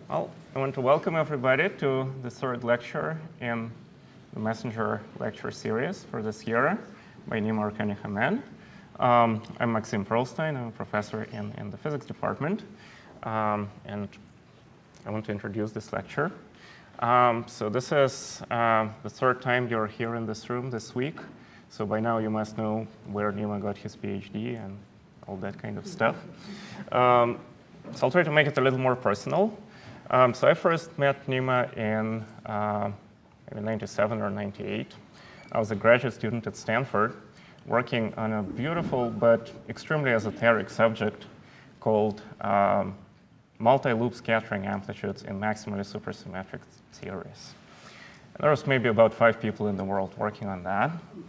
Well, I want to welcome everybody to the third lecture in the Messenger lecture series for this year by Nima Arkani-Hamed. I'm Maxim Perlstein. I'm a professor in the physics department, and I want to introduce this lecture. So this is the third time you're here in this room this week. So by now you must know where Nima got his PhD and all that kind of stuff. So I'll try to make it a little more personal. So I first met Nima in maybe 97 or 98. I was a graduate student at Stanford working on a beautiful but extremely esoteric subject called multi-loop scattering amplitudes in maximally supersymmetric theories. And there was maybe about 5 people in the world working on that.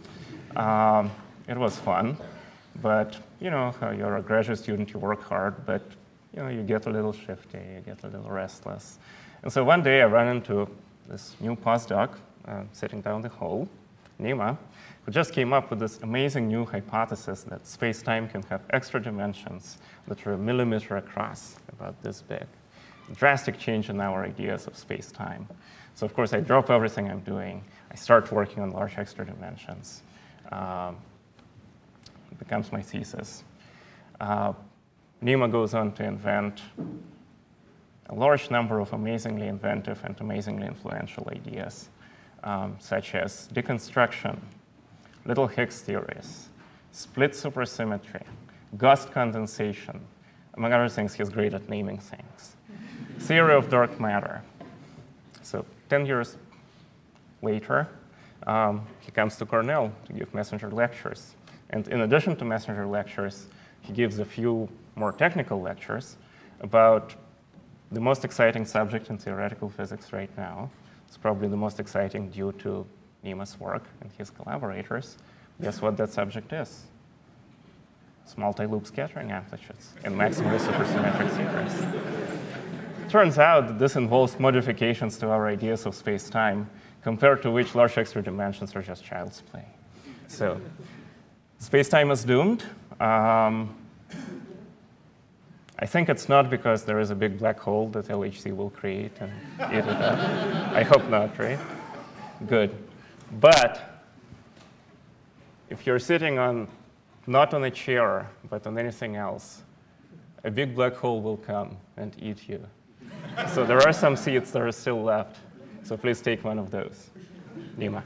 It was fun, but you're a graduate student, you work hard, but you get a little shifty, you get a little restless. And so one day I ran into this new postdoc sitting down the hall, Nima, who just came up with this amazing new hypothesis that space-time can have extra dimensions that are a millimeter across, about this big. A drastic change in our ideas of space-time. So of course I drop everything I'm doing. I start working on large extra dimensions. It becomes my thesis. Nima goes on to invent a large number of amazingly inventive and amazingly influential ideas, such as deconstruction, little Higgs theories, split supersymmetry, ghost condensation. Among other things, he's great at naming things. Theory of dark matter. So 10 years later, he comes to Cornell to give Messenger lectures. And in addition to Messenger lectures, he gives a few more technical lectures about the most exciting subject in theoretical physics right now. It's probably the most exciting due to Nima's work and his collaborators. Guess what that subject is? It's multi-loop scattering amplitudes in maximally supersymmetric theories. Turns out that this involves modifications to our ideas of space-time, compared to which large extra dimensions are just child's play. So space-time is doomed. I think it's not because there is a big black hole that LHC will create and eat it up. I hope not, right? Good. But if you're sitting not on a chair, but on anything else, a big black hole will come and eat you. So there are some seats that are still left. So please take one of those. Nima.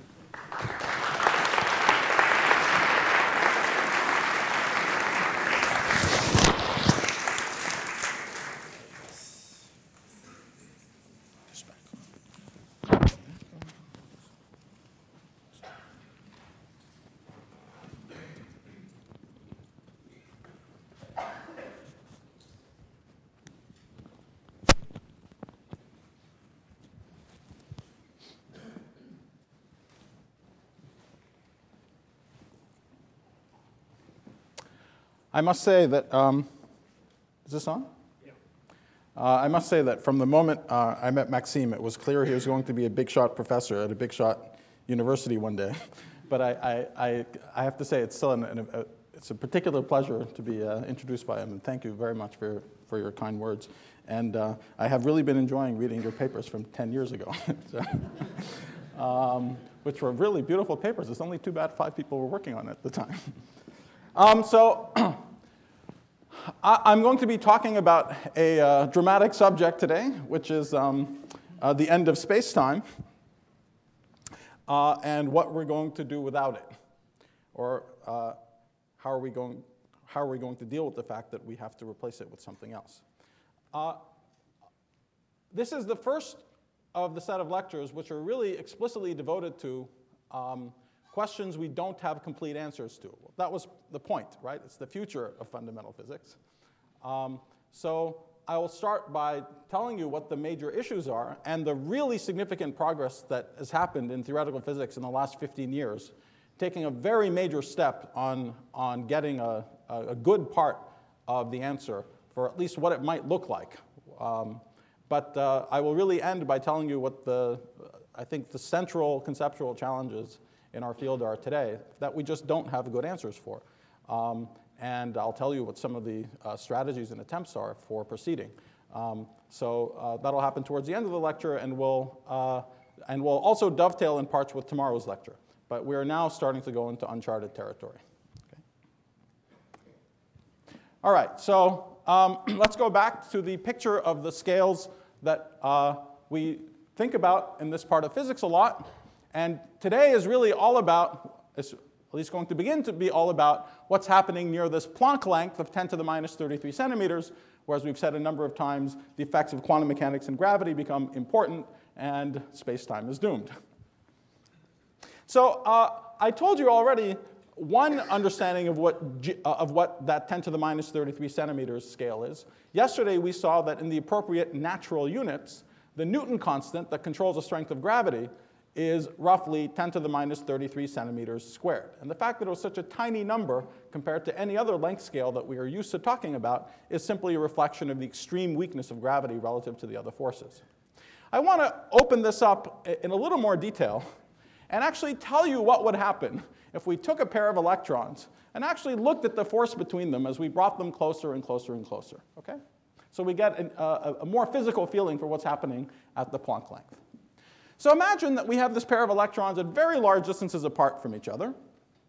I must say that, is this on? Yeah. I must say that from the moment I met Maxime, it was clear he was going to be a big shot professor at a big shot university one day. But I have to say it's still it's a particular pleasure to be introduced by him, and thank you very much for your kind words. And I have really been enjoying reading your papers from 10 years ago, which were really beautiful papers. It's only too bad 5 people were working on it at the time. So I'm going to be talking about a dramatic subject today, which is the end of space-time, and what we're going to do without it, or how are we going to deal with the fact that we have to replace it with something else. This is the first of the set of lectures which are really explicitly devoted to questions we don't have complete answers to. That was the point, right? It's the future of fundamental physics. So I will start by telling you what the major issues are and the really significant progress that has happened in theoretical physics in the last 15 years, taking a very major step on getting a good part of the answer for at least what it might look like. But I will really end by telling you what I think the central conceptual challenges in our field are today that we just don't have good answers for. And I'll tell you what some of the strategies and attempts are for proceeding. So that'll happen towards the end of the lecture, and will also dovetail in parts with tomorrow's lecture. But we are now starting to go into uncharted territory. Okay. All right, so let's go back to the picture of the scales that we think about in this part of physics a lot. And today is really all about, at least going to begin to be all about, what's happening near this Planck length of 10 to the minus 33 centimeters, where, as we've said a number of times, the effects of quantum mechanics and gravity become important, and space-time is doomed. So I told you already one understanding of what that 10 to the minus 33 centimeters scale is. Yesterday we saw that in the appropriate natural units, the Newton constant that controls the strength of gravity is roughly 10 to the minus 33 centimeters squared. And the fact that it was such a tiny number compared to any other length scale that we are used to talking about is simply a reflection of the extreme weakness of gravity relative to the other forces. I want to open this up in a little more detail and actually tell you what would happen if we took a pair of electrons and actually looked at the force between them as we brought them closer and closer and closer. Okay? So we get a more physical feeling for what's happening at the Planck length. So imagine that we have this pair of electrons at very large distances apart from each other.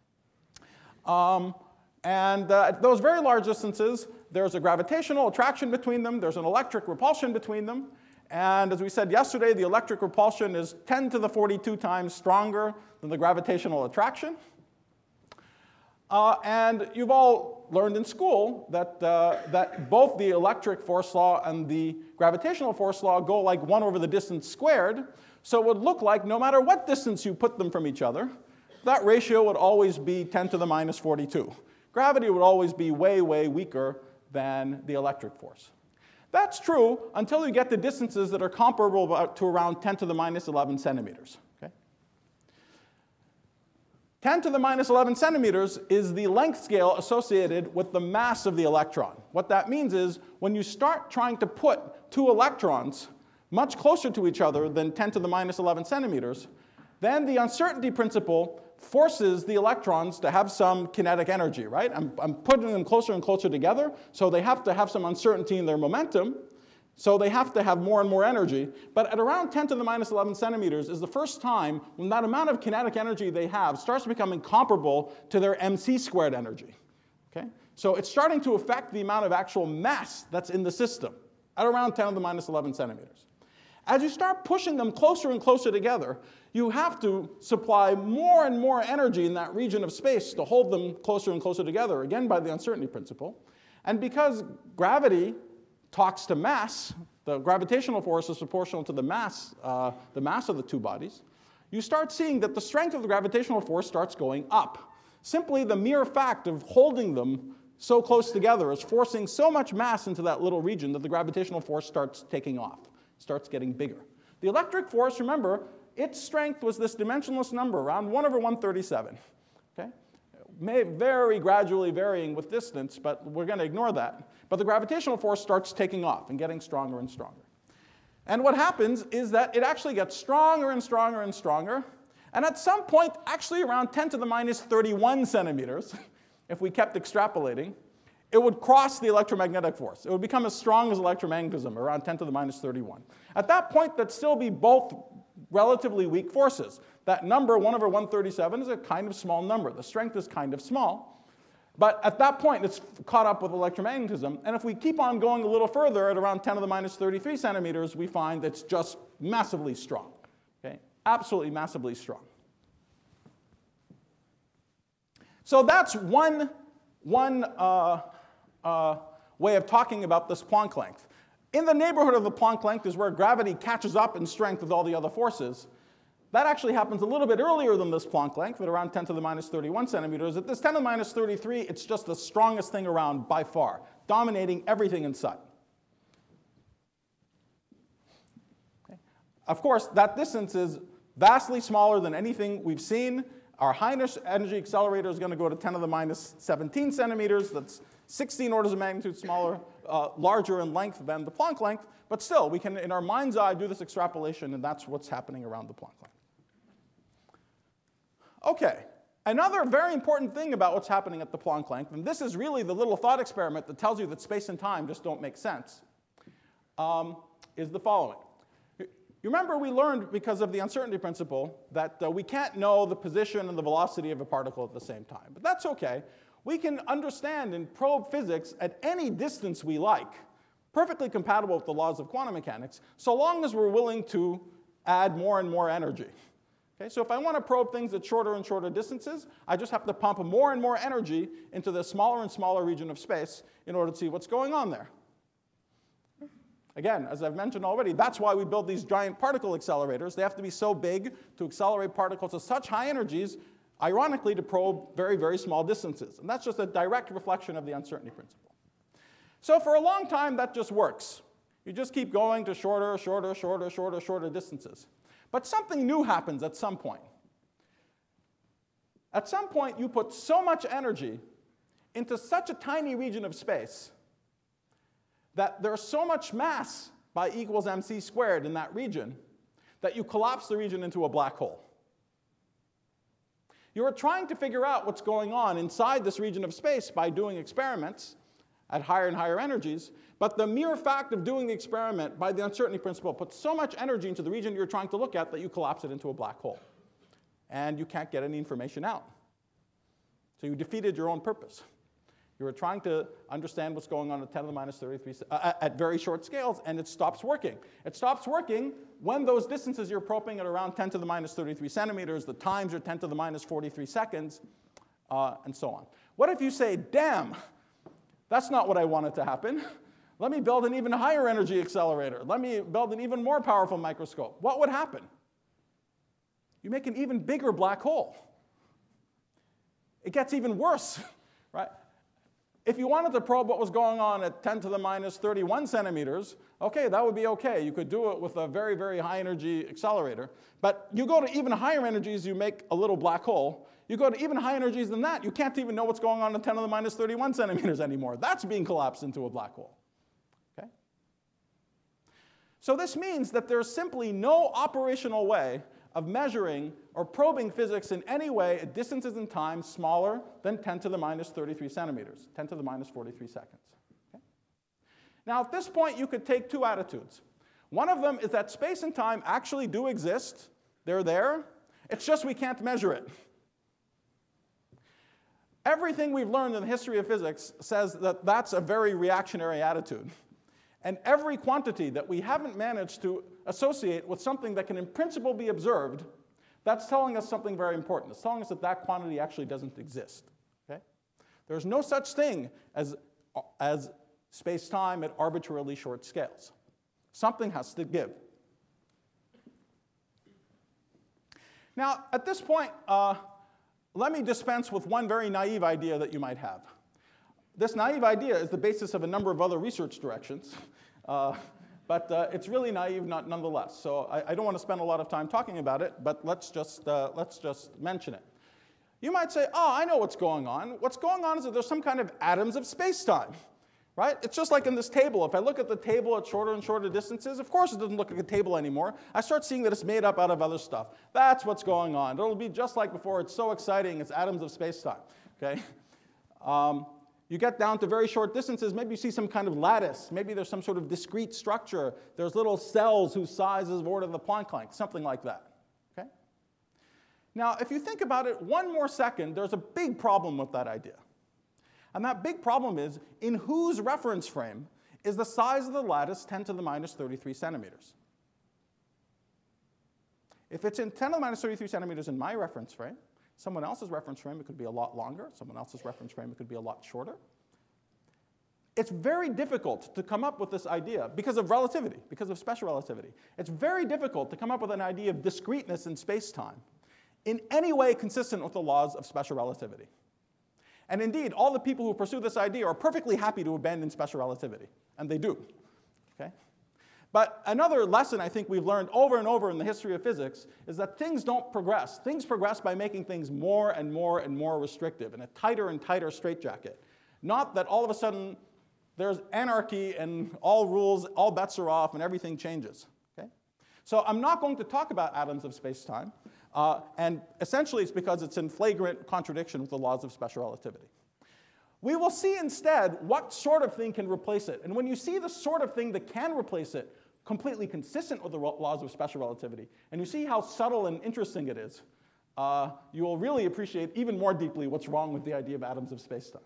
At those very large distances, there's a gravitational attraction between them. There's an electric repulsion between them. And as we said yesterday, the electric repulsion is 10 to the 42 times stronger than the gravitational attraction. And you've all learned in school that both the electric force law and the gravitational force law go like 1 over the distance squared. So it would look like no matter what distance you put them from each other, that ratio would always be 10 to the minus 42. Gravity would always be way, way weaker than the electric force. That's true until you get to distances that are comparable to around 10 to the minus 11 centimeters. Okay? 10 to the minus 11 centimeters is the length scale associated with the mass of the electron. What that means is when you start trying to put two electrons much closer to each other than 10 to the minus 11 centimeters, then the uncertainty principle forces the electrons to have some kinetic energy, right? I'm putting them closer and closer together, so they have to have some uncertainty in their momentum, so they have to have more and more energy. But at around 10 to the minus 11 centimeters is the first time when that amount of kinetic energy they have starts becoming comparable to their mc squared energy. Okay? So it's starting to affect the amount of actual mass that's in the system at around 10 to the minus 11 centimeters. As you start pushing them closer and closer together, you have to supply more and more energy in that region of space to hold them closer and closer together, again by the uncertainty principle. And because gravity talks to mass, the gravitational force is proportional to the mass of the two bodies, you start seeing that the strength of the gravitational force starts going up. Simply the mere fact of holding them so close together is forcing so much mass into that little region that the gravitational force starts taking off. Starts getting bigger. The electric force, remember, its strength was this dimensionless number, around 1 over 137. Okay? Very gradually varying with distance, but we're going to ignore that. But the gravitational force starts taking off and getting stronger and stronger. And what happens is that it actually gets stronger and stronger and stronger. And at some point, actually around 10 to the minus 31 centimeters, if we kept extrapolating, it would cross the electromagnetic force. It would become as strong as electromagnetism, around 10 to the minus 31. At that point, that'd still be both relatively weak forces. That number, 1 over 137, is a kind of small number. The strength is kind of small. But at that point, it's caught up with electromagnetism. And if we keep on going a little further, at around 10 to the minus 33 centimeters, we find it's just massively strong. Okay? Absolutely massively strong. So that's one way of talking about this Planck length. In the neighborhood of the Planck length is where gravity catches up in strength with all the other forces. That actually happens a little bit earlier than this Planck length, at around 10 to the minus 31 centimeters. At this 10 to the minus 33, it's just the strongest thing around by far, dominating everything in sight. Okay. Of course, that distance is vastly smaller than anything we've seen. Our highest energy accelerator is going to go to 10 to the minus 17 centimeters. That's 16 orders of magnitude smaller, larger in length than the Planck length. But still, we can, in our mind's eye, do this extrapolation, and that's what's happening around the Planck length. Okay, another very important thing about what's happening at the Planck length, and this is really the little thought experiment that tells you that space and time just don't make sense. is the following. You remember we learned, because of the uncertainty principle, that we can't know the position and the velocity of a particle at the same time. But that's okay. We can understand and probe physics at any distance we like, perfectly compatible with the laws of quantum mechanics, so long as we're willing to add more and more energy. Okay, so if I want to probe things at shorter and shorter distances, I just have to pump more and more energy into the smaller and smaller region of space in order to see what's going on there. Again, as I've mentioned already, that's why we build these giant particle accelerators. They have to be so big to accelerate particles to such high energies, ironically, to probe very, very small distances. And that's just a direct reflection of the uncertainty principle. So for a long time, that just works. You just keep going to shorter, shorter, shorter, shorter, shorter distances. But something new happens at some point. At some point, you put so much energy into such a tiny region of space that there's so much mass by E equals mc squared in that region that you collapse the region into a black hole. You are trying to figure out what's going on inside this region of space by doing experiments at higher and higher energies, but the mere fact of doing the experiment by the uncertainty principle puts so much energy into the region you're trying to look at that you collapse it into a black hole. And you can't get any information out. So you defeated your own purpose. You were trying to understand what's going on at 10 to the minus 33 at very short scales, and it stops working. It stops working when those distances you're probing at around 10 to the minus 33 centimeters, the times are 10 to the minus 43 seconds, and so on. What if you say, damn, that's not what I wanted to happen. Let me build an even higher energy accelerator. Let me build an even more powerful microscope. What would happen? You make an even bigger black hole. It gets even worse, right? If you wanted to probe what was going on at 10 to the minus 31 centimeters, okay, that would be okay. You could do it with a very, very high energy accelerator. But you go to even higher energies, you make a little black hole. You go to even higher energies than that, you can't even know what's going on at 10 to the minus 31 centimeters anymore. That's being collapsed into a black hole. Okay? So this means that there's simply no operational way of measuring or probing physics in any way at distances in time smaller than 10 to the minus 33 centimeters, 10 to the minus 43 seconds. Okay? Now, at this point, you could take two attitudes. One of them is that space and time actually do exist. They're there. It's just we can't measure it. Everything we've learned in the history of physics says that that's a very reactionary attitude. And every quantity that we haven't managed to associate with something that can in principle be observed, that's telling us something very important. It's telling us that that quantity actually doesn't exist. Okay? There's no such thing as space-time at arbitrarily short scales. Something has to give. Now, at this point, let me dispense with one very naive idea that you might have. This naive idea is the basis of a number of other research directions, but it's really naive nonetheless. So I don't want to spend a lot of time talking about it, but let's just mention it. You might say, oh, I know what's going on. What's going on is that there's some kind of atoms of space-time, right? It's just like in this table. If I look at the table at shorter and shorter distances, of course it doesn't look like a table anymore. I start seeing that it's made up out of other stuff. That's what's going on. It'll be just like before. It's so exciting. It's atoms of space-time, okay? You get down to very short distances, maybe you see some kind of lattice. Maybe there's some sort of discrete structure. There's little cells whose size is of order of the Planck length, something like that. Okay? Now, if you think about it one more second, there's a big problem with that idea. And that big problem is, in whose reference frame is the size of the lattice 10 to the minus 33 centimeters? If it's in 10 to the minus 33 centimeters in my reference frame, someone else's reference frame, it could be a lot longer. Someone else's reference frame, it could be a lot shorter. It's very difficult to come up with this idea because of relativity, because of special relativity. It's very difficult to come up with an idea of discreteness in space-time in any way consistent with the laws of special relativity. And indeed, all the people who pursue this idea are perfectly happy to abandon special relativity, and they do. Okay? But another lesson I think we've learned over and over in the history of physics is that things don't progress. Things progress by making things more and more and more restrictive in a tighter and tighter straitjacket. Not that all of a sudden there's anarchy and all rules, all bets are off and everything changes. Okay? So I'm not going to talk about atoms of space-time, and essentially it's because it's in flagrant contradiction with the laws of special relativity. We will see instead what sort of thing can replace it. And when you see the sort of thing that can replace it, completely consistent with the laws of special relativity, and you see how subtle and interesting it is, you will really appreciate even more deeply what's wrong with the idea of atoms of space-time.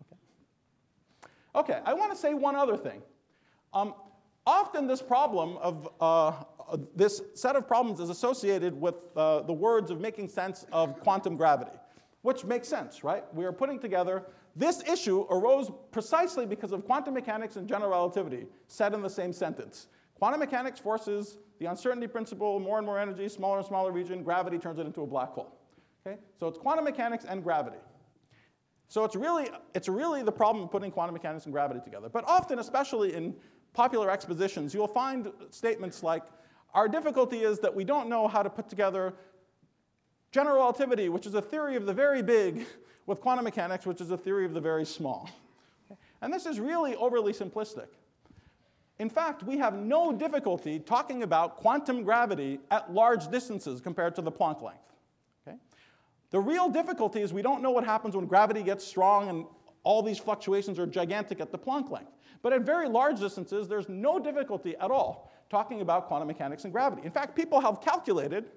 Okay, I want to say one other thing. Often this problem of this set of problems is associated with the words of making sense of quantum gravity, which makes sense, right? We are putting together, this issue arose precisely because of quantum mechanics and general relativity said in the same sentence. Quantum mechanics forces the uncertainty principle, more and more energy, smaller and smaller region, gravity turns it into a black hole. Okay? So it's quantum mechanics and gravity. So it's really the problem of putting quantum mechanics and gravity together. But often, especially in popular expositions, you'll find statements like, our difficulty is that we don't know how to put together general relativity, which is a theory of the very big, with quantum mechanics, which is a theory of the very small. Okay? And this is really overly simplistic. In fact, we have no difficulty talking about quantum gravity at large distances compared to the Planck length. Okay? The real difficulty is we don't know what happens when gravity gets strong and all these fluctuations are gigantic at the Planck length. But at very large distances, there's no difficulty at all talking about quantum mechanics and gravity. In fact, people have calculated,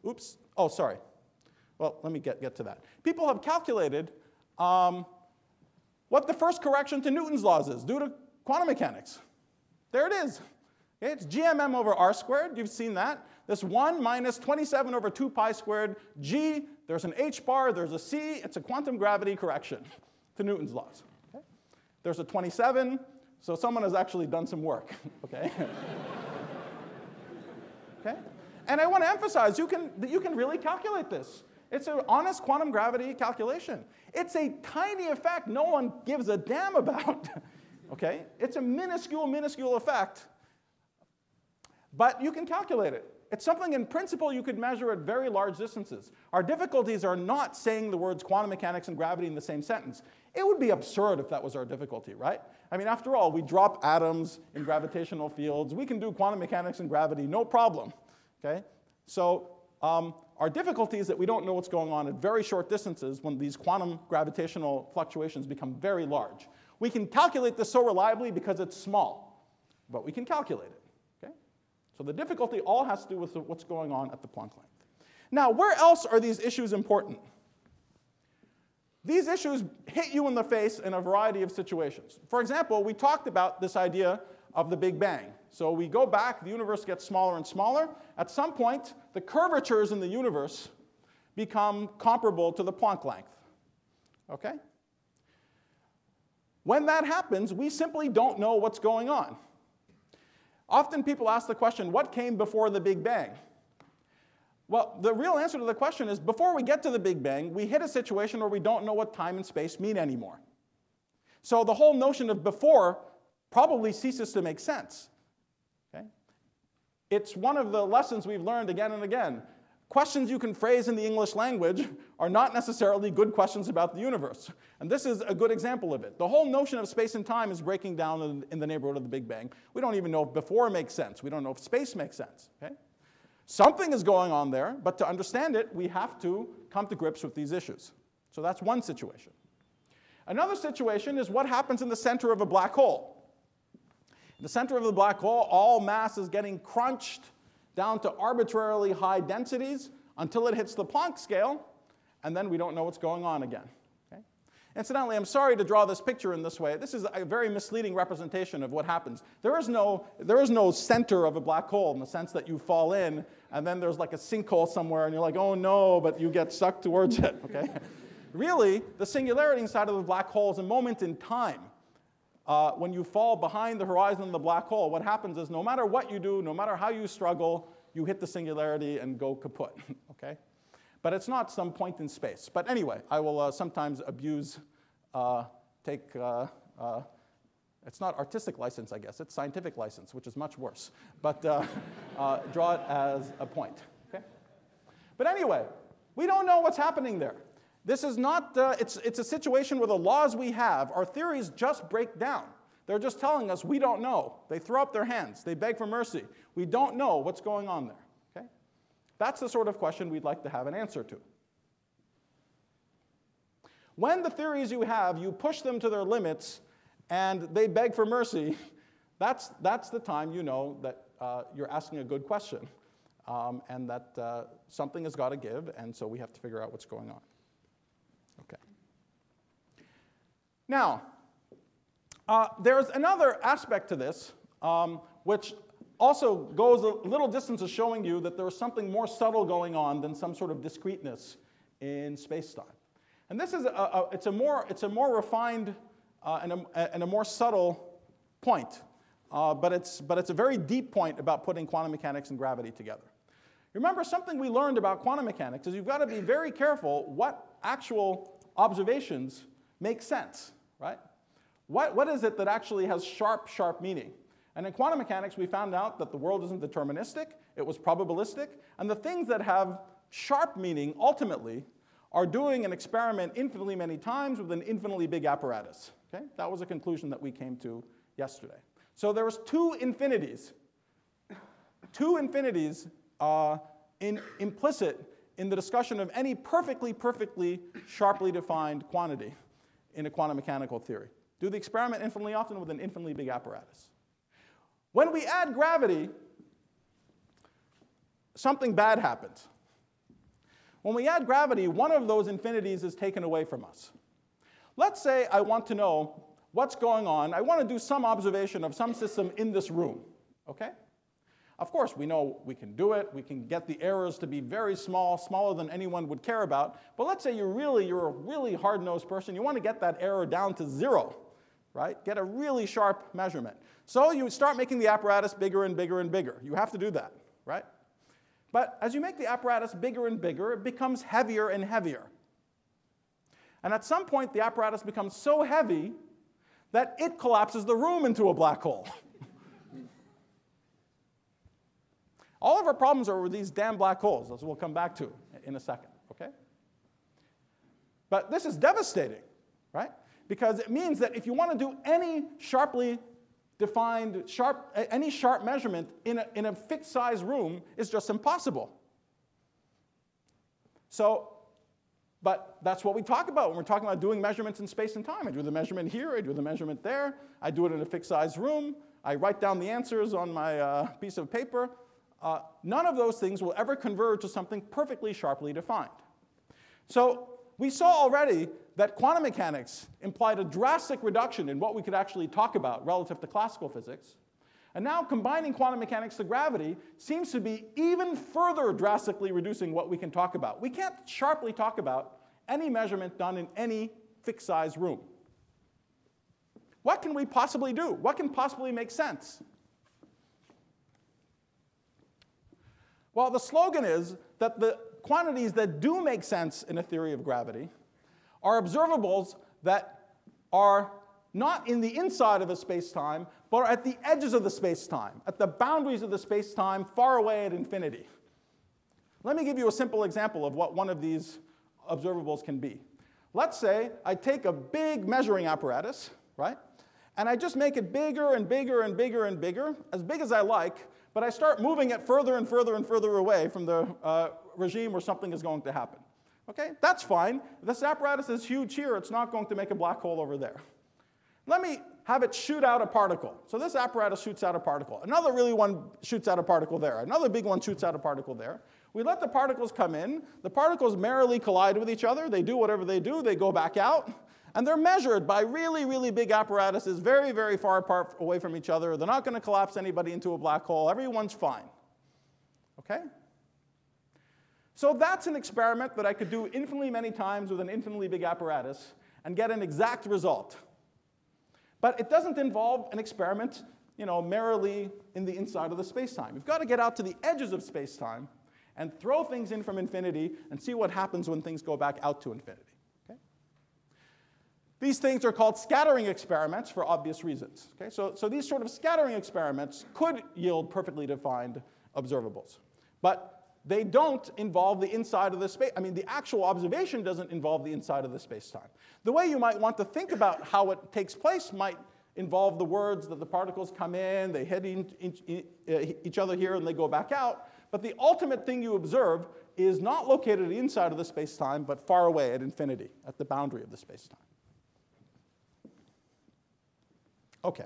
let me get to that. People have calculated what the first correction to Newton's laws is due to quantum mechanics. There it is. Okay, it's GMM over R squared. You've seen that. This 1 minus 27 over 2 pi squared. G, there's an H bar, there's a C. It's a quantum gravity correction to Newton's laws. Okay? There's a 27, so someone has actually done some work. Okay? Okay? And I want to emphasize, you can really calculate this. It's an honest quantum gravity calculation. It's a tiny effect no one gives a damn about. Okay? It's a minuscule, minuscule effect, but you can calculate it. It's something in principle you could measure at very large distances. Our difficulties are not saying the words quantum mechanics and gravity in the same sentence. It would be absurd if that was our difficulty, right? I mean, after all, we drop atoms in gravitational fields. We can do quantum mechanics and gravity, no problem. Okay? So our difficulty is that we don't know what's going on at very short distances when these quantum gravitational fluctuations become very large. We can calculate this so reliably because it's small, but we can calculate it. Okay? So the difficulty all has to do with what's going on at the Planck length. Now, where else are these issues important? These issues hit you in the face in a variety of situations. For example, we talked about this idea of the Big Bang. So we go back, the universe gets smaller and smaller. At some point, the curvatures in the universe become comparable to the Planck length. Okay? When that happens, we simply don't know what's going on. Often people ask the question, what came before the Big Bang? Well, the real answer to the question is, before we get to the Big Bang, we hit a situation where we don't know what time and space mean anymore. So the whole notion of before probably ceases to make sense. Okay? It's one of the lessons we've learned again and again. Questions you can phrase in the English language are not necessarily good questions about the universe. And this is a good example of it. The whole notion of space and time is breaking down in the neighborhood of the Big Bang. We don't even know if before makes sense. We don't know if space makes sense. Okay? Something is going on there, but to understand it, we have to come to grips with these issues. So that's one situation. Another situation is what happens in the center of a black hole. In the center of the black hole, all mass is getting crunched down to arbitrarily high densities until it hits the Planck scale, and then we don't know what's going on again. Okay? Incidentally, I'm sorry to draw this picture in this way. This is a very misleading representation of what happens. There is no center of a black hole in the sense that you fall in, and then there's like a sinkhole somewhere, and you're like, oh no, but you get sucked towards it. Okay? Really, the singularity inside of the black hole is a moment in time. When you fall behind the horizon of the black hole, what happens is no matter what you do, no matter how you struggle, you hit the singularity and go kaput. Okay? But it's not some point in space. But anyway, I will sometimes abuse, it's not artistic license, I guess. It's scientific license, which is much worse. But draw it as a point. Okay? But anyway, we don't know what's happening there. This is not, it's a situation where the laws we have, our theories just break down. They're just telling us we don't know. They throw up their hands. They beg for mercy. We don't know what's going on there. Okay? That's the sort of question we'd like to have an answer to. when the theories you have, you push them to their limits and they beg for mercy, that's the time you know that you're asking a good question and that something has got to give, and so we have to figure out what's going on. Okay. Now, there's another aspect to this, which also goes a little distance of showing you that there's something more subtle going on than some sort of discreteness in space-time. And this is it's a more refined and a more subtle point, but it's a very deep point about putting quantum mechanics and gravity together. Remember, something we learned about quantum mechanics is you've got to be very careful what actual observations make sense, right? What is it that actually has sharp meaning? And in quantum mechanics, we found out that the world isn't deterministic, it was probabilistic, and the things that have sharp meaning, ultimately, are doing an experiment infinitely many times with an infinitely big apparatus. Okay? That was a conclusion that we came to yesterday. So there was two infinities implicit in the discussion of any perfectly sharply defined quantity in a quantum mechanical theory. Do the experiment infinitely often with an infinitely big apparatus. When we add gravity, something bad happens. When we add gravity, one of those infinities is taken away from us. Let's say I want to know what's going on. I want to do some observation of some system in this room, okay? Of course, we know we can do it. We can get the errors to be very small, smaller than anyone would care about. But let's say you're a really hard-nosed person. You want to get that error down to 0, right? Get a really sharp measurement. So you start making the apparatus bigger and bigger and bigger. You have to do that, right? But as you make the apparatus bigger and bigger, it becomes heavier and heavier. And at some point, the apparatus becomes so heavy that it collapses the room into a black hole. All of our problems are with these damn black holes, as we'll come back to in a second, okay? But this is devastating, right? Because it means that if you want to do any sharply defined, any sharp measurement in a fixed size room, it's just impossible. So, but that's what we talk about when we're talking about doing measurements in space and time. I do the measurement here, I do the measurement there, I do it in a fixed size room, I write down the answers on my piece of paper. None of those things will ever converge to something perfectly sharply defined. So we saw already that quantum mechanics implied a drastic reduction in what we could actually talk about relative to classical physics. And now combining quantum mechanics to gravity seems to be even further drastically reducing what we can talk about. We can't sharply talk about any measurement done in any fixed size room. What can we possibly do? What can possibly make sense? Well, the slogan is that the quantities that do make sense in a theory of gravity are observables that are not in the inside of a space-time, but are at the edges of the space-time, at the boundaries of the space-time, far away at infinity. Let me give you a simple example of what one of these observables can be. Let's say I take a big measuring apparatus, right? And I just make it bigger and bigger and bigger and bigger, as big as I like, but I start moving it further and further and further away from the regime where something is going to happen. Okay, that's fine. If this apparatus is huge here, it's not going to make a black hole over there. Let me have it shoot out a particle. So this apparatus shoots out a particle. Another really one shoots out a particle there. Another big one shoots out a particle there. We let the particles come in. The particles merrily collide with each other. They do whatever they do. They go back out. And they're measured by really, really big apparatuses very, very far apart away from each other. They're not going to collapse anybody into a black hole. Everyone's fine. Okay? So that's an experiment that I could do infinitely many times with an infinitely big apparatus and get an exact result. But it doesn't involve an experiment, merrily in the inside of the space-time. You've got to get out to the edges of space-time and throw things in from infinity and see what happens when things go back out to infinity. Okay? These things are called scattering experiments for obvious reasons. Okay? So these sort of scattering experiments could yield perfectly defined observables. But they don't involve the inside of the space. I mean, the actual observation doesn't involve the inside of the space-time. The way you might want to think about how it takes place might involve the words that the particles come in, they hit each other here, and they go back out. But the ultimate thing you observe is not located inside of the space-time, but far away at infinity, at the boundary of the space-time. Okay.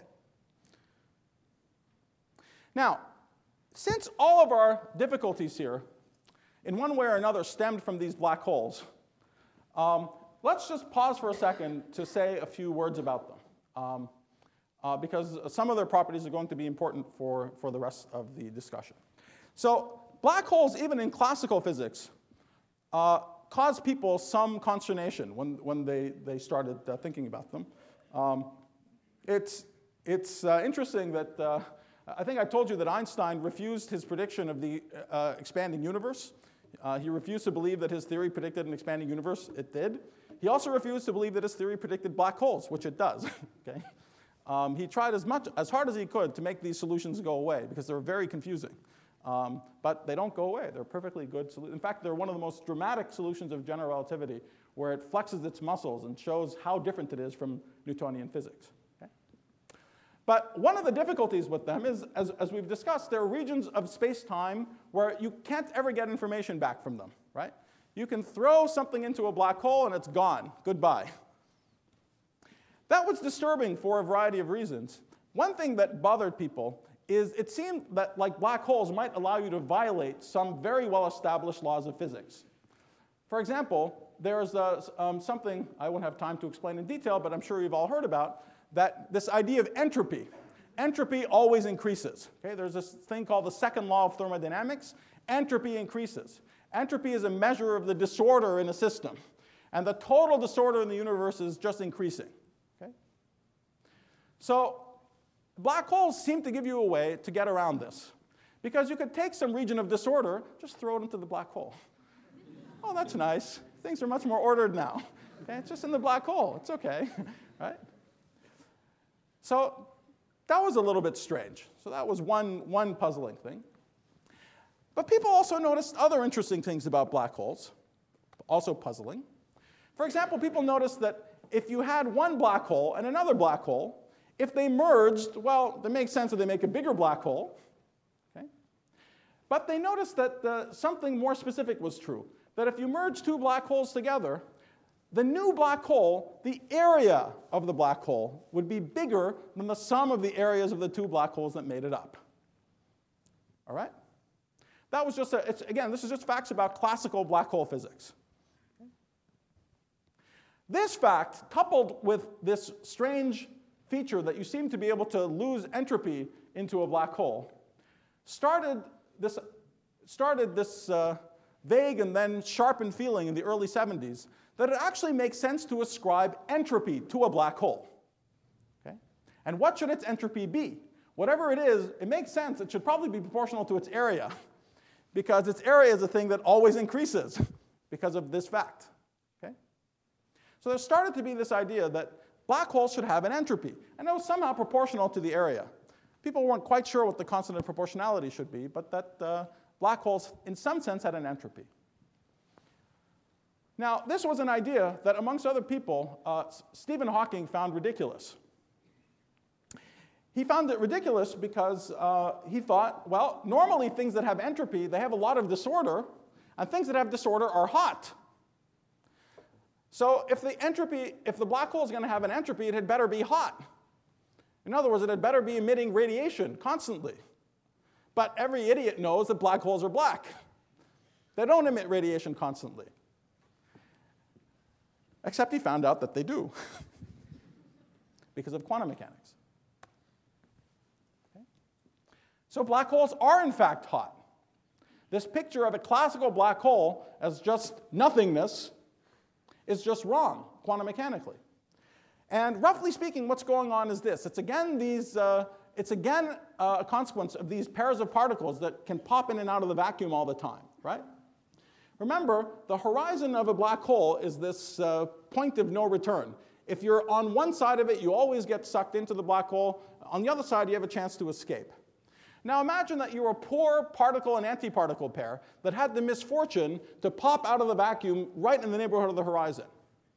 Now, since all of our difficulties here, in one way or another, stemmed from these black holes, let's just pause for a second to say a few words about them, because some of their properties are going to be important for the rest of the discussion. So black holes, even in classical physics, cause people some consternation when they started thinking about them. It's interesting that I think I told you that Einstein refused his prediction of the expanding universe. He refused to believe that his theory predicted an expanding universe. It did. He also refused to believe that his theory predicted black holes, which it does. Okay? He tried as hard as he could to make these solutions go away because they're very confusing. But they don't go away. They're perfectly good solutions. In fact, they're one of the most dramatic solutions of general relativity, where it flexes its muscles and shows how different it is from Newtonian physics. Okay? But one of the difficulties with them is, as we've discussed, there are regions of space-time where you can't ever get information back from them, right? You can throw something into a black hole and it's gone. Goodbye. That was disturbing for a variety of reasons. One thing that bothered people is it seemed that, like, black holes might allow you to violate some very well-established laws of physics. For example, there's something I won't have time to explain in detail, but I'm sure you've all heard about, that this idea of entropy. Entropy always increases. Okay? There's this thing called the second law of thermodynamics. Entropy increases. Entropy is a measure of the disorder in a system. And the total disorder in the universe is just increasing. Okay? So black holes seem to give you a way to get around this. Because you could take some region of disorder, just throw it into the black hole. Oh, that's nice. Things are much more ordered now. Okay? It's just in the black hole. It's okay. Right? So that was a little bit strange. So that was one puzzling thing. But people also noticed other interesting things about black holes, also puzzling. For example, people noticed that if you had one black hole and another black hole, if they merged, well, it makes sense that they make a bigger black hole. Okay? But they noticed that something more specific was true, that if you merge two black holes together, the new black hole, the area of the black hole, would be bigger than the sum of the areas of the two black holes that made it up. All right? That was just again, this is just facts about classical black hole physics. Okay? This fact, coupled with this strange feature that you seem to be able to lose entropy into a black hole, started this vague and then sharpened feeling in the early 70s that it actually makes sense to ascribe entropy to a black hole. Okay? And what should its entropy be? Whatever it is, it makes sense. It should probably be proportional to its area, because its area is a thing that always increases because of this fact. Okay? So there started to be this idea that black holes should have an entropy, and it was somehow proportional to the area. People weren't quite sure what the constant of proportionality should be, but that black holes, in some sense, had an entropy. Now, this was an idea that, amongst other people, Stephen Hawking found ridiculous. He found it ridiculous because he thought, well, normally things that have entropy, they have a lot of disorder, and things that have disorder are hot. So if the black hole is going to have an entropy, it had better be hot. In other words, it had better be emitting radiation constantly. But every idiot knows that black holes are black. They don't emit radiation constantly. Except he found out that they do because of quantum mechanics. Okay? So black holes are, in fact, hot. This picture of a classical black hole as just nothingness is just wrong, quantum mechanically. And roughly speaking, what's going on is this. It's again a consequence of these pairs of particles that can pop in and out of the vacuum all the time, right? Remember, the horizon of a black hole is this point of no return. If you're on one side of it, you always get sucked into the black hole. On the other side, you have a chance to escape. Now imagine that you're a poor particle and antiparticle pair that had the misfortune to pop out of the vacuum right in the neighborhood of the horizon.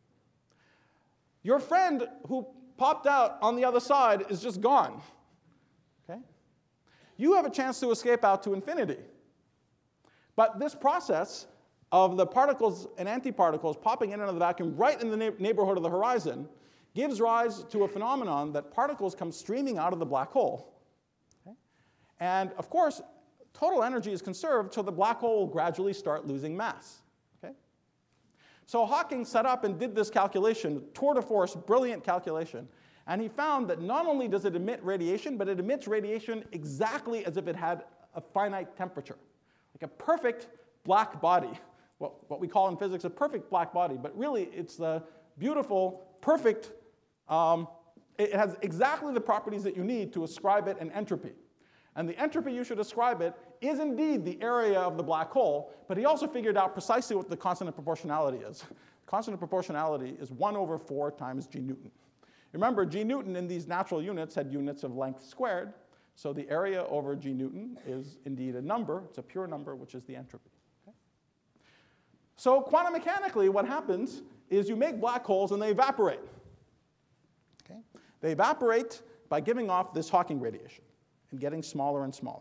Your friend who popped out on the other side is just gone. Okay? You have a chance to escape out to infinity. But this process of the particles and antiparticles popping in and out of the vacuum right in the neighborhood of the horizon gives rise to a phenomenon that particles come streaming out of the black hole. Okay? And of course, total energy is conserved, so the black hole will gradually start losing mass. Okay? So Hawking set up and did this calculation, tour de force, brilliant calculation, and he found that not only does it emit radiation, but it emits radiation exactly as if it had a finite temperature, like a perfect black body, what we call in physics a perfect black body, but really it's the beautiful, perfect, it has exactly the properties that you need to ascribe it an entropy. And the entropy you should ascribe it is indeed the area of the black hole, but he also figured out precisely what the constant of proportionality is. Constant of proportionality is 1 over 4 times g Newton. Remember, g Newton in these natural units had units of length squared, so the area over g Newton is indeed a number. It's a pure number, which is the entropy. Okay? So quantum mechanically, what happens is you make black holes and they evaporate. Okay? They evaporate by giving off this Hawking radiation and getting smaller and smaller.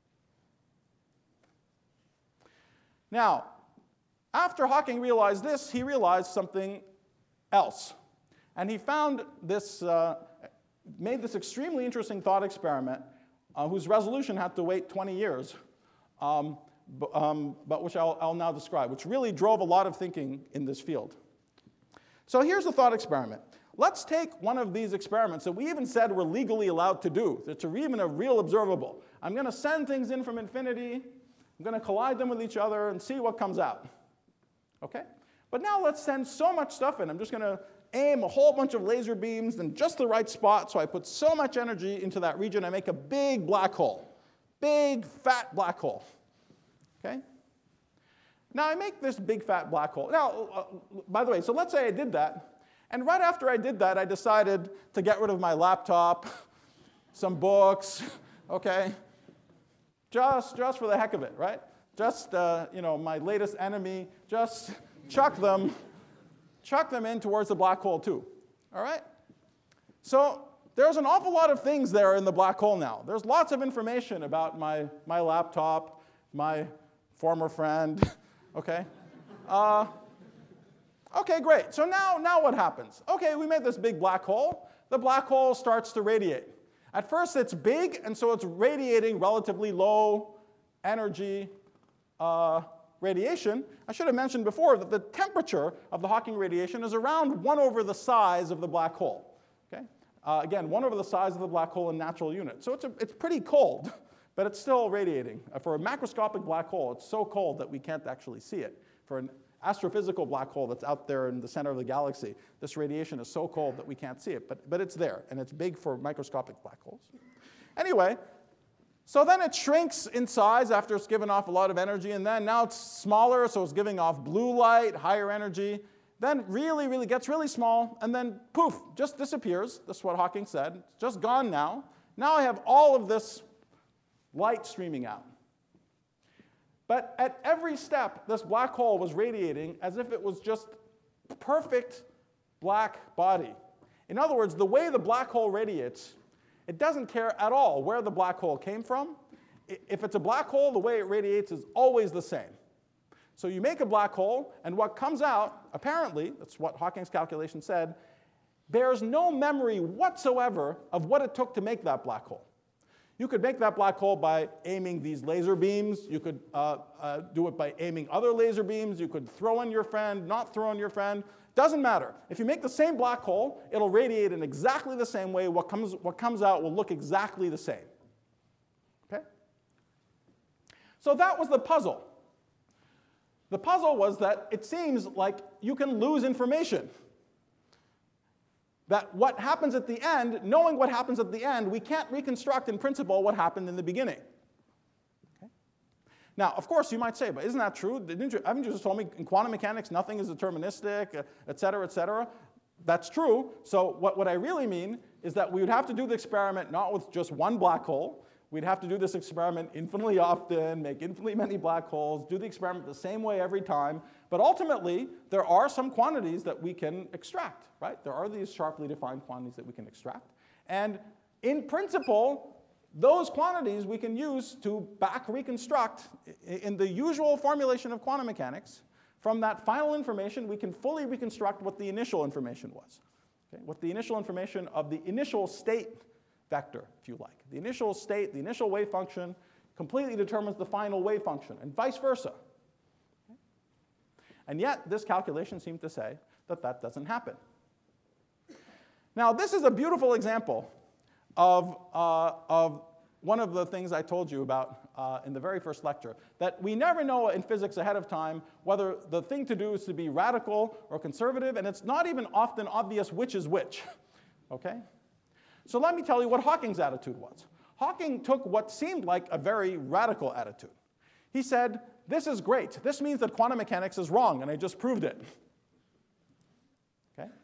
Now, after Hawking realized this, he realized something else. And he found this, made this extremely interesting thought experiment whose resolution had to wait 20 years, but which I'll now describe, which really drove a lot of thinking in this field. So here's the thought experiment. Let's take one of these experiments that we even said we're legally allowed to do. It's even a real observable. I'm going to send things in from infinity. I'm going to collide them with each other and see what comes out. Okay? But now let's send so much stuff in. I'm just going to aim a whole bunch of laser beams in just the right spot, so I put so much energy into that region, I make a big black hole. Big, fat black hole. Okay? Now, I make this big, fat black hole. Now, by the way, so let's say I did that. And right after I did that, I decided to get rid of my laptop, some books, okay? Just for the heck of it, right? Just, my latest enemy, just chuck them in towards the black hole too, all right? So there's an awful lot of things there in the black hole now. There's lots of information about my laptop, my former friend, okay? Okay, great. So now what happens? Okay, we made this big black hole. The black hole starts to radiate. At first, it's big, and so it's radiating relatively low energy radiation. I should have mentioned before that the temperature of the Hawking radiation is around 1 over the size of the black hole. Okay? Again, 1 over the size of the black hole in natural units. So it's pretty cold, but it's still radiating. For a macroscopic black hole, it's so cold that we can't actually see it. For an astrophysical black hole that's out there in the center of the galaxy, this radiation is so cold that we can't see it, but it's there, and it's big for microscopic black holes. Anyway, so then it shrinks in size after it's given off a lot of energy, and then now it's smaller, so it's giving off blue light, higher energy, then really gets really small, and then poof, just disappears. That's what Hawking said. It's just gone now. Now I have all of this light streaming out. But at every step, this black hole was radiating as if it was just a perfect black body. In other words, the way the black hole radiates, it doesn't care at all where the black hole came from. If it's a black hole, the way it radiates is always the same. So you make a black hole, and what comes out, apparently, that's what Hawking's calculation said, bears no memory whatsoever of what it took to make that black hole. You could make that black hole by aiming these laser beams. You could do it by aiming other laser beams. You could throw in your friend, not throw in your friend. Doesn't matter. If you make the same black hole, it'll radiate in exactly the same way. What comes out will look exactly the same. Okay? So that was the puzzle. The puzzle was that it seems like you can lose information. That what happens at the end, knowing what happens at the end, we can't reconstruct in principle what happened in the beginning. Okay? Now, of course, you might say, but isn't that true? Haven't you just told me in quantum mechanics nothing is deterministic, et cetera, et cetera? That's true. So what I really mean is that we would have to do the experiment not with just one black hole. We'd have to do this experiment infinitely often, make infinitely many black holes, do the experiment the same way every time. But ultimately, there are some quantities that we can extract, right? There are these sharply defined quantities that we can extract. And in principle, those quantities we can use to back reconstruct in the usual formulation of quantum mechanics From that final information, we can fully reconstruct what the initial information was. Okay? What the initial information of the initial state vector, if you like. The initial state, the initial wave function, completely determines the final wave function, and vice versa. Okay? And yet, this calculation seemed to say that that doesn't happen. Now, this is a beautiful example of one of the things I told you about in the very first lecture, that we never know in physics ahead of time whether the thing to do is to be radical or conservative, and it's not even often obvious which is which. Okay? So let me tell you what Hawking's attitude was. Hawking took what seemed like a very radical attitude. He said, this is great. This means that quantum mechanics is wrong, and I just proved it. Okay?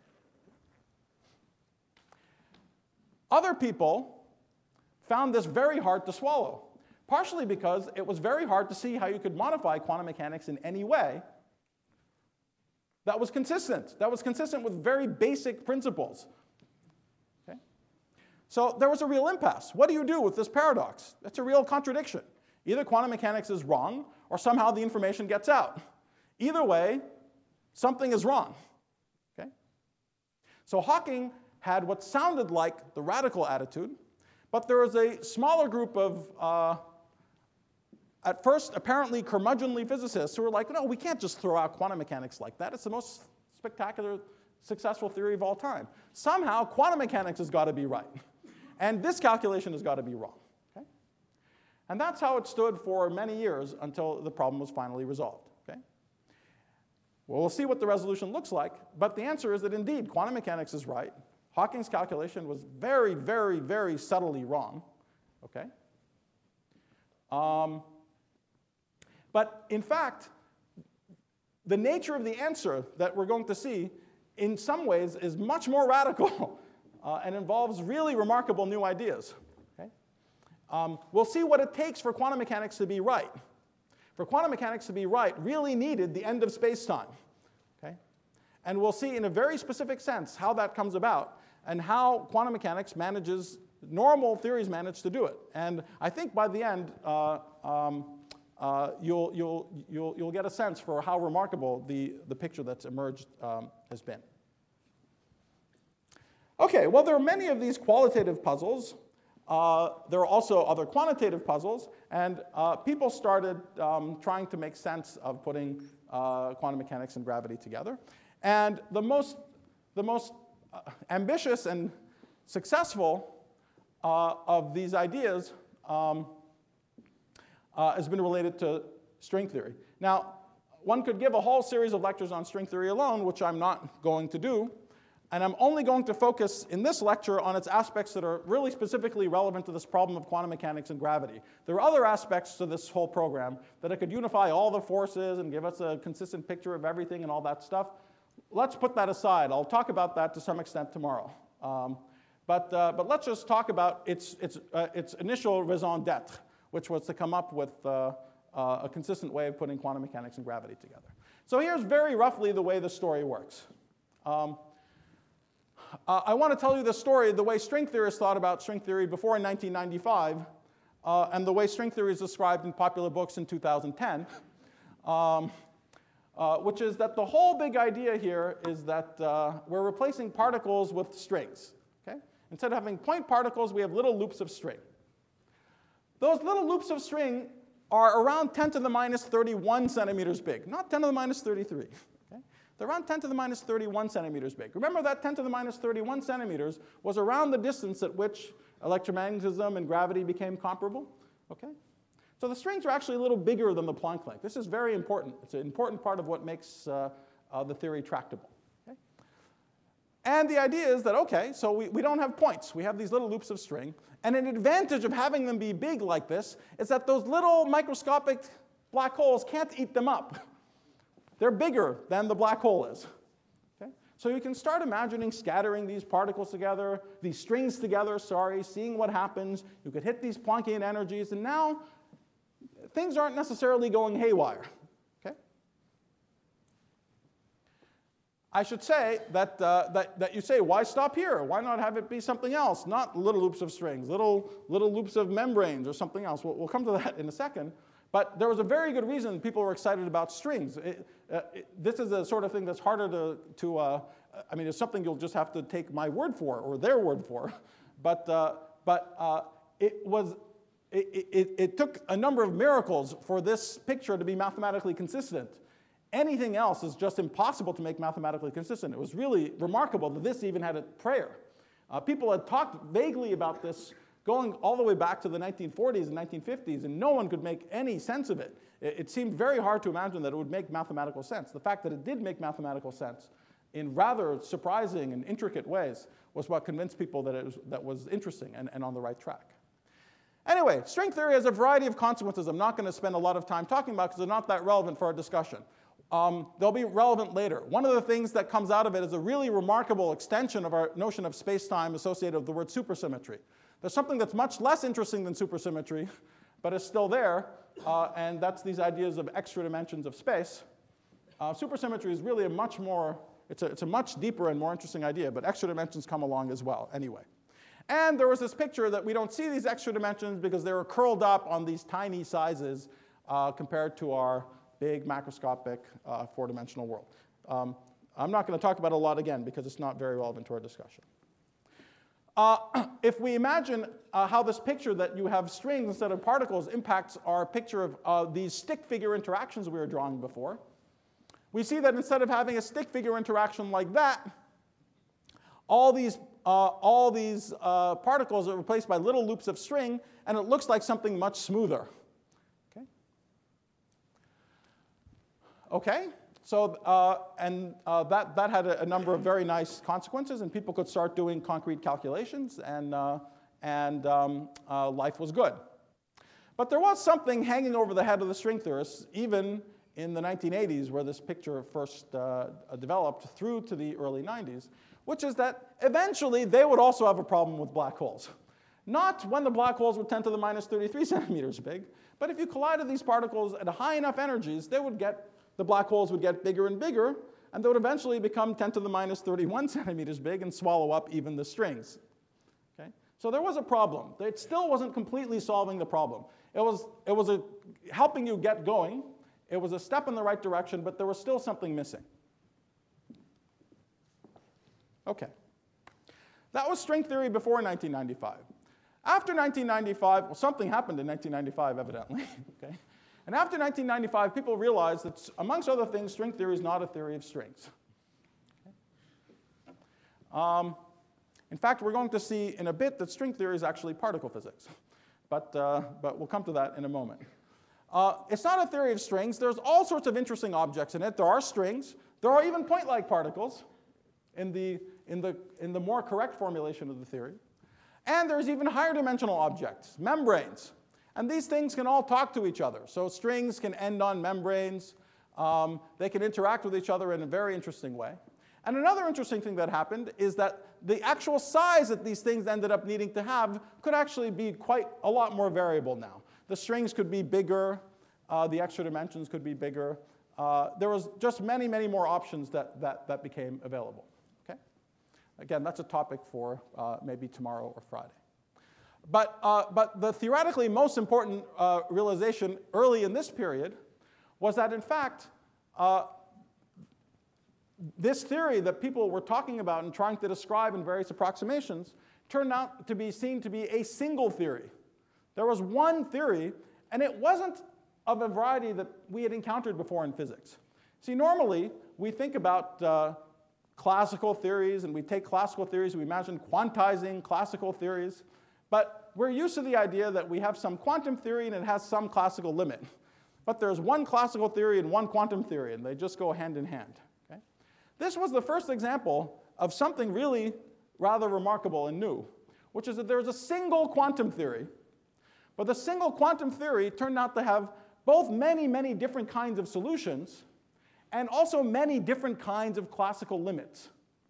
Other people found this very hard to swallow, partially because it was very hard to see how you could modify quantum mechanics in any way that was consistent with very basic principles. Okay? So there was a real impasse. What do you do with this paradox? It's a real contradiction. Either quantum mechanics is wrong, or somehow the information gets out. Either way, something is wrong. Okay? So Hawking had what sounded like the radical attitude, but there was a smaller group of, at first, apparently curmudgeonly physicists who were like, no, we can't just throw out quantum mechanics like that. It's the most spectacular, successful theory of all time. Somehow, quantum mechanics has got to be right. And this calculation has got to be wrong. Okay? And that's how it stood for many years until the problem was finally resolved. Okay? Well, we'll see what the resolution looks like, but the answer is that indeed, quantum mechanics is right. Hawking's calculation was very, very, very subtly wrong. Okay? But in fact, the nature of the answer that we're going to see in some ways is much more radical and involves really remarkable new ideas. Okay? We'll see what it takes for quantum mechanics to be right. For quantum mechanics to be right really needed the end of space-time. Okay? And we'll see in a very specific sense how that comes about and how quantum mechanics manages, normal theories manage to do it. And I think by the end, you'll get a sense for how remarkable the picture that's emerged has been. Okay, well, there are many of these qualitative puzzles. There are also other quantitative puzzles, and people started trying to make sense of putting quantum mechanics and gravity together. And the most ambitious and successful of these ideas has been related to string theory. Now, one could give a whole series of lectures on string theory alone, which I'm not going to do, and I'm only going to focus in this lecture on its aspects that are really specifically relevant to this problem of quantum mechanics and gravity. There are other aspects to this whole program that I could unify all the forces and give us a consistent picture of everything and all that stuff. Let's put that aside. I'll talk about that to some extent tomorrow. But let's just talk about its initial raison d'etre, which was to come up with a consistent way of putting quantum mechanics and gravity together. So here's very roughly the way the story works. I want to tell you the story the way string theorists thought about string theory before 1995, and the way string theory is described in popular books in 2010. Which is that the whole big idea here is that we're replacing particles with strings. Okay? Instead of having point particles, we have little loops of string. Those little loops of string are around 10 to the minus 31 centimeters big, not 10 to the minus 33. Okay? They're around 10 to the minus 31 centimeters big. Remember that 10 to the minus 31 centimeters was around the distance at which electromagnetism and gravity became comparable. Okay? So the strings are actually a little bigger than the Planck length. This is very important. It's an important part of what makes the theory tractable. Okay? And the idea is that, okay, so we don't have points. We have these little loops of string. And an advantage of having them be big like this is that those little microscopic black holes can't eat them up. They're bigger than the black hole is. Okay? So you can start imagining scattering these particles together, these strings together, seeing what happens. You could hit these Planckian energies, and now things aren't necessarily going haywire. Okay? I should say that you say, why stop here? Why not have it be something else? Not little loops of strings, little loops of membranes or something else. We'll come to that in a second. But there was a very good reason people were excited about strings. This is a sort of thing that's harder I mean, it's something you'll just have to take my word for, or their word for. But it took a number of miracles for this picture to be mathematically consistent. Anything else is just impossible to make mathematically consistent. It was really remarkable that this even had a prayer. People had talked vaguely about this going all the way back to the 1940s and 1950s, and no one could make any sense of it. It seemed very hard to imagine that it would make mathematical sense. The fact that it did make mathematical sense in rather surprising and intricate ways was what convinced people that was interesting and on the right track. Anyway, string theory has a variety of consequences I'm not going to spend a lot of time talking about because they're not that relevant for our discussion. They'll be relevant later. One of the things that comes out of it is a really remarkable extension of our notion of space-time associated with the word supersymmetry. There's something that's much less interesting than supersymmetry, but is still there, and that's these ideas of extra dimensions of space. Supersymmetry is really it's a much deeper and more interesting idea, but extra dimensions come along as well anyway. And there was this picture that we don't see these extra dimensions because they were curled up on these tiny sizes compared to our big macroscopic four-dimensional world. I'm not going to talk about it a lot again because it's not very relevant to our discussion. If we imagine how this picture that you have strings instead of particles impacts our picture of these stick figure interactions we were drawing before, we see that instead of having a stick figure interaction like that, all these particles are replaced by little loops of string, and it looks like something much smoother. Okay? So, that had a number of very nice consequences, and people could start doing concrete calculations, and life was good. But there was something hanging over the head of the string theorists, even in the 1980s, where this picture first developed through to the early 90s, which is that eventually they would also have a problem with black holes. Not when the black holes were 10 to the minus 33 centimeters big, but if you collided these particles at high enough energies, the black holes would get bigger and bigger, and they would eventually become 10 to the minus 31 centimeters big and swallow up even the strings. Okay? So there was a problem. It still wasn't completely solving the problem. It was helping you get going. It was a step in the right direction, but there was still something missing. Okay. That was string theory before 1995. After 1995, well, something happened in 1995, evidently. Okay? And after 1995, people realized that, amongst other things, string theory is not a theory of strings. Okay? In fact, we're going to see in a bit that string theory is actually particle physics. But we'll come to that in a moment. It's not a theory of strings. There's all sorts of interesting objects in it. There are strings. There are even point-like particles in the more correct formulation of the theory. And there's even higher dimensional objects, membranes. And these things can all talk to each other. So strings can end on membranes. They can interact with each other in a very interesting way. And another interesting thing that happened is that the actual size that these things ended up needing to have could actually be quite a lot more variable now. The strings could be bigger. The extra dimensions could be bigger. There was just many, many more options that became available. Okay? Again, that's a topic for maybe tomorrow or Friday. But the theoretically most important realization early in this period was that, in fact, this theory that people were talking about and trying to describe in various approximations turned out to be seen to be a single theory. There was one theory, and it wasn't of a variety that we had encountered before in physics. See, normally, we think about classical theories, and we take classical theories, we imagine quantizing classical theories. But we're used to the idea that we have some quantum theory and it has some classical limit. But there's one classical theory and one quantum theory, and they just go hand in hand. Okay? This was the first example of something really rather remarkable and new, which is that there's a single quantum theory. But the single quantum theory turned out to have both many, many different kinds of solutions and also many different kinds of classical limits.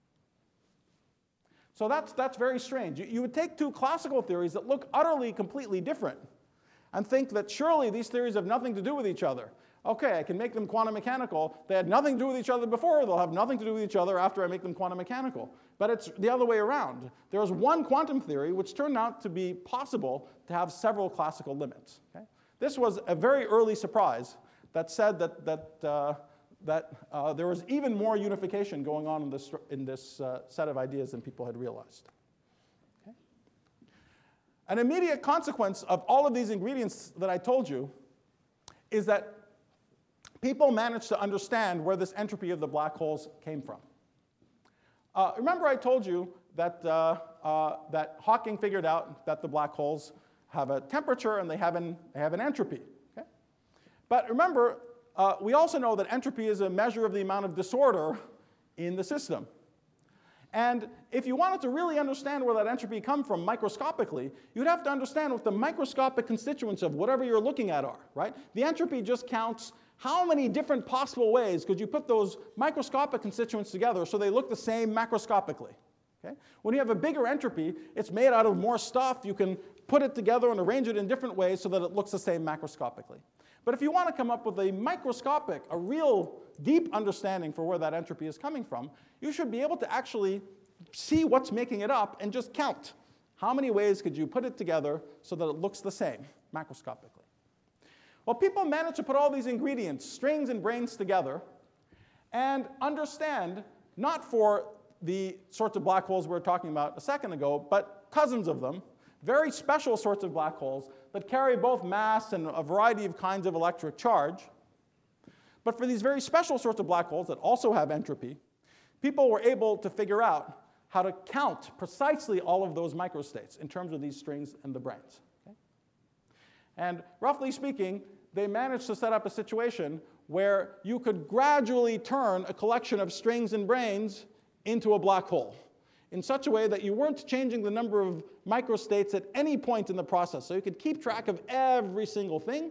So that's very strange. You would take two classical theories that look utterly, completely different and think that surely these theories have nothing to do with each other. Okay, I can make them quantum mechanical. They had nothing to do with each other before. They'll have nothing to do with each other after I make them quantum mechanical. But it's the other way around. There's one quantum theory which turned out to be possible to have several classical limits. Okay? This was a very early surprise that said that there was even more unification going on in this set of ideas than people had realized. Okay? An immediate consequence of all of these ingredients that I told you is that people managed to understand where this entropy of the black holes came from. Remember I told you that, that Hawking figured out that the black holes have a temperature and they have an entropy. Okay? But remember, we also know that entropy is a measure of the amount of disorder in the system. And if you wanted to really understand where that entropy comes from microscopically, you'd have to understand what the microscopic constituents of whatever you're looking at are, right? The entropy just counts how many different possible ways could you put those microscopic constituents together so they look the same macroscopically. Okay? When you have a bigger entropy, it's made out of more stuff. You can put it together and arrange it in different ways so that it looks the same macroscopically. But if you want to come up with a microscopic, a real deep understanding for where that entropy is coming from, you should be able to actually see what's making it up and just count. How many ways could you put it together so that it looks the same macroscopically? Well, people managed to put all these ingredients, strings and brains together, and understand, not for the sorts of black holes we were talking about a second ago, but cousins of them, very special sorts of black holes that carry both mass and a variety of kinds of electric charge. But for these very special sorts of black holes that also have entropy, people were able to figure out how to count precisely all of those microstates in terms of these strings and the brains. Okay? And roughly speaking, they managed to set up a situation where you could gradually turn a collection of strings and brains into a black hole in such a way that you weren't changing the number of microstates at any point in the process. So you could keep track of every single thing.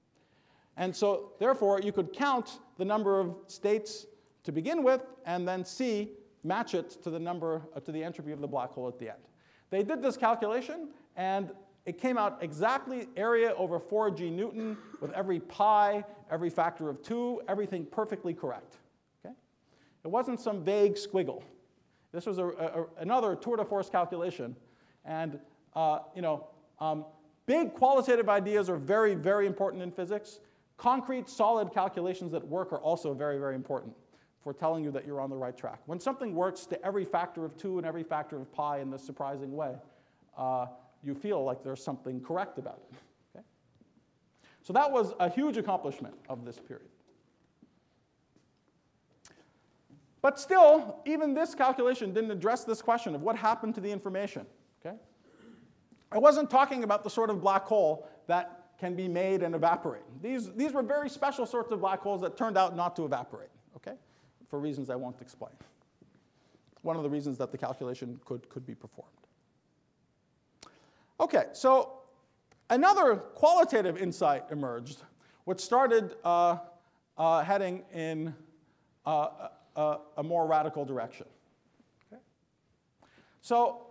And so therefore, you could count the number of states to begin with and then match it to the entropy of the black hole at the end. They did this calculation, and it came out exactly area over 4g Newton with every pi, every factor of 2, everything perfectly correct. Okay? It wasn't some vague squiggle. This was another tour de force calculation. And big qualitative ideas are very, very important in physics. Concrete, solid calculations that work are also very, very important for telling you that you're on the right track. When something works to every factor of 2 and every factor of pi in this surprising way, you feel like there's something correct about it. Okay? So that was a huge accomplishment of this period. But still, even this calculation didn't address this question of what happened to the information. Okay? I wasn't talking about the sort of black hole that can be made and evaporate. These were very special sorts of black holes that turned out not to evaporate, okay? For reasons I won't explain. One of the reasons that the calculation could be performed. Okay, so another qualitative insight emerged, which started heading in a more radical direction. Okay? So,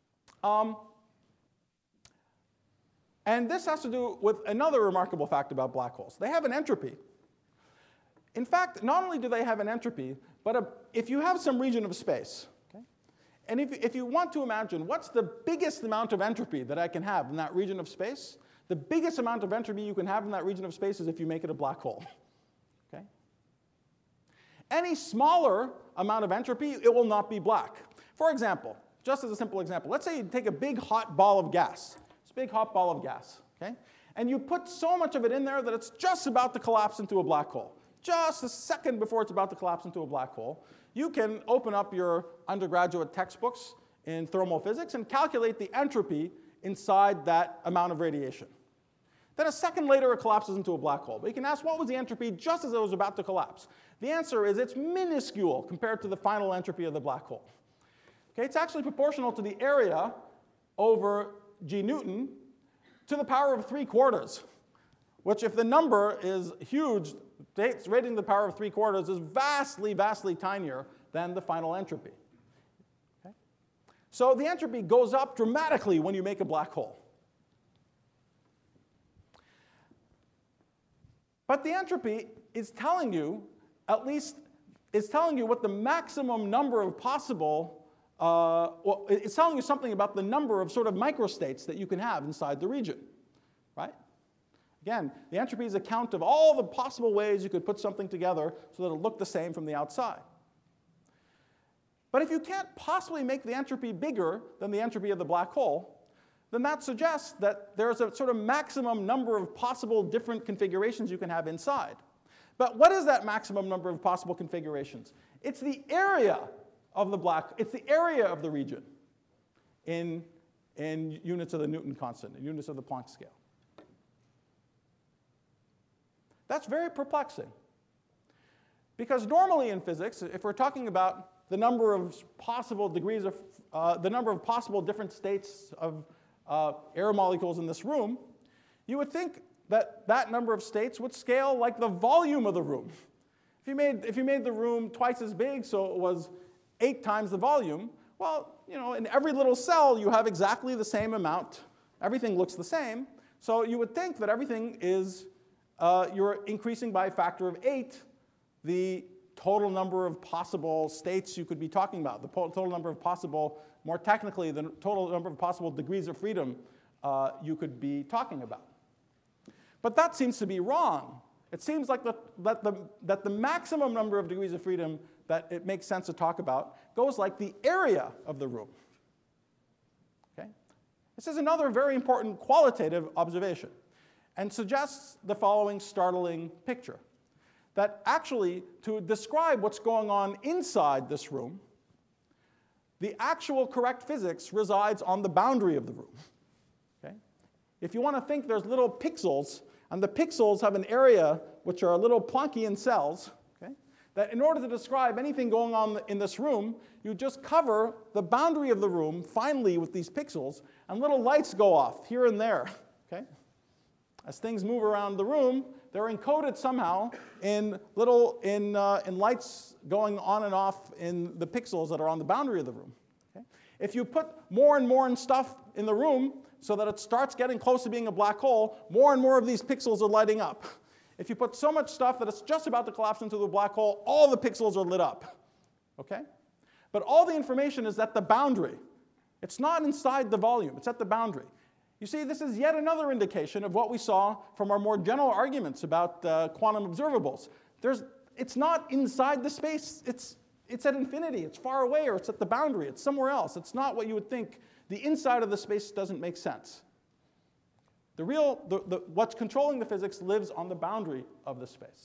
and this has to do with another remarkable fact about black holes. They have an entropy. In fact, not only do they have an entropy, but if you have some region of space, okay, and if you want to imagine what's the biggest amount of entropy that I can have in that region of space, the biggest amount of entropy you can have in that region of space is if you make it a black hole. Okay? Any smaller amount of entropy, it will not be black. For example, just as a simple example, let's say you take a big hot ball of gas. It's a big hot ball of gas, okay? And you put so much of it in there that it's just about to collapse into a black hole. Just a second before it's about to collapse into a black hole, you can open up your undergraduate textbooks in thermal physics and calculate the entropy inside that amount of radiation. Then a second later, it collapses into a black hole. But you can ask, what was the entropy just as it was about to collapse? The answer is it's minuscule compared to the final entropy of the black hole. Okay, it's actually proportional to the area over g Newton to the power of 3/4, which if the number is huge, rating the power of 3/4 is vastly, vastly tinier than the final entropy. Okay? So the entropy goes up dramatically when you make a black hole. But the entropy is telling you, at least, is telling you what the maximum number of possible, well, it's telling you something about the number of sort of microstates that you can have inside the region, right? Again, the entropy is a count of all the possible ways you could put something together so that it'll look the same from the outside. But if you can't possibly make the entropy bigger than the entropy of the black hole, then that suggests that there's a sort of maximum number of possible different configurations you can have inside. But what is that maximum number of possible configurations? It's the area of it's the area of the region in units of the Newton constant, in units of the Planck scale. That's very perplexing. Because normally in physics, if we're talking about the number of possible degrees of, the number of possible different states of air molecules in this room, you would think that that number of states would scale like the volume of the room. If you made the room twice as big, so it was 8 times the volume, well, in every little cell you have exactly the same amount. Everything looks the same. So you would think that everything is, you're increasing by a factor of 8 the total number of possible states you could be talking about, the total number of possible, more technically, the total number of possible degrees of freedom you could be talking about. But that seems to be wrong. It seems like that the maximum number of degrees of freedom that it makes sense to talk about goes like the area of the room. Okay? This is another very important qualitative observation and suggests the following startling picture. That actually, to describe what's going on inside this room, the actual correct physics resides on the boundary of the room. Okay? If you want to think there's little pixels, and the pixels have an area which are little Planckian cells, okay, that in order to describe anything going on in this room, you just cover the boundary of the room finely with these pixels, and little lights go off here and there. Okay? As things move around the room, they're encoded somehow in lights going on and off in the pixels that are on the boundary of the room. Okay? If you put more and more stuff in the room so that it starts getting close to being a black hole, more and more of these pixels are lighting up. If you put so much stuff that it's just about to collapse into the black hole, all the pixels are lit up. Okay? But all the information is at the boundary. It's not inside the volume, it's at the boundary. You see, this is yet another indication of what we saw from our more general arguments about quantum observables. It's not inside the space. It's at infinity. It's far away, or it's at the boundary. It's somewhere else. It's not what you would think. The inside of the space doesn't make sense. What's controlling the physics lives on the boundary of the space.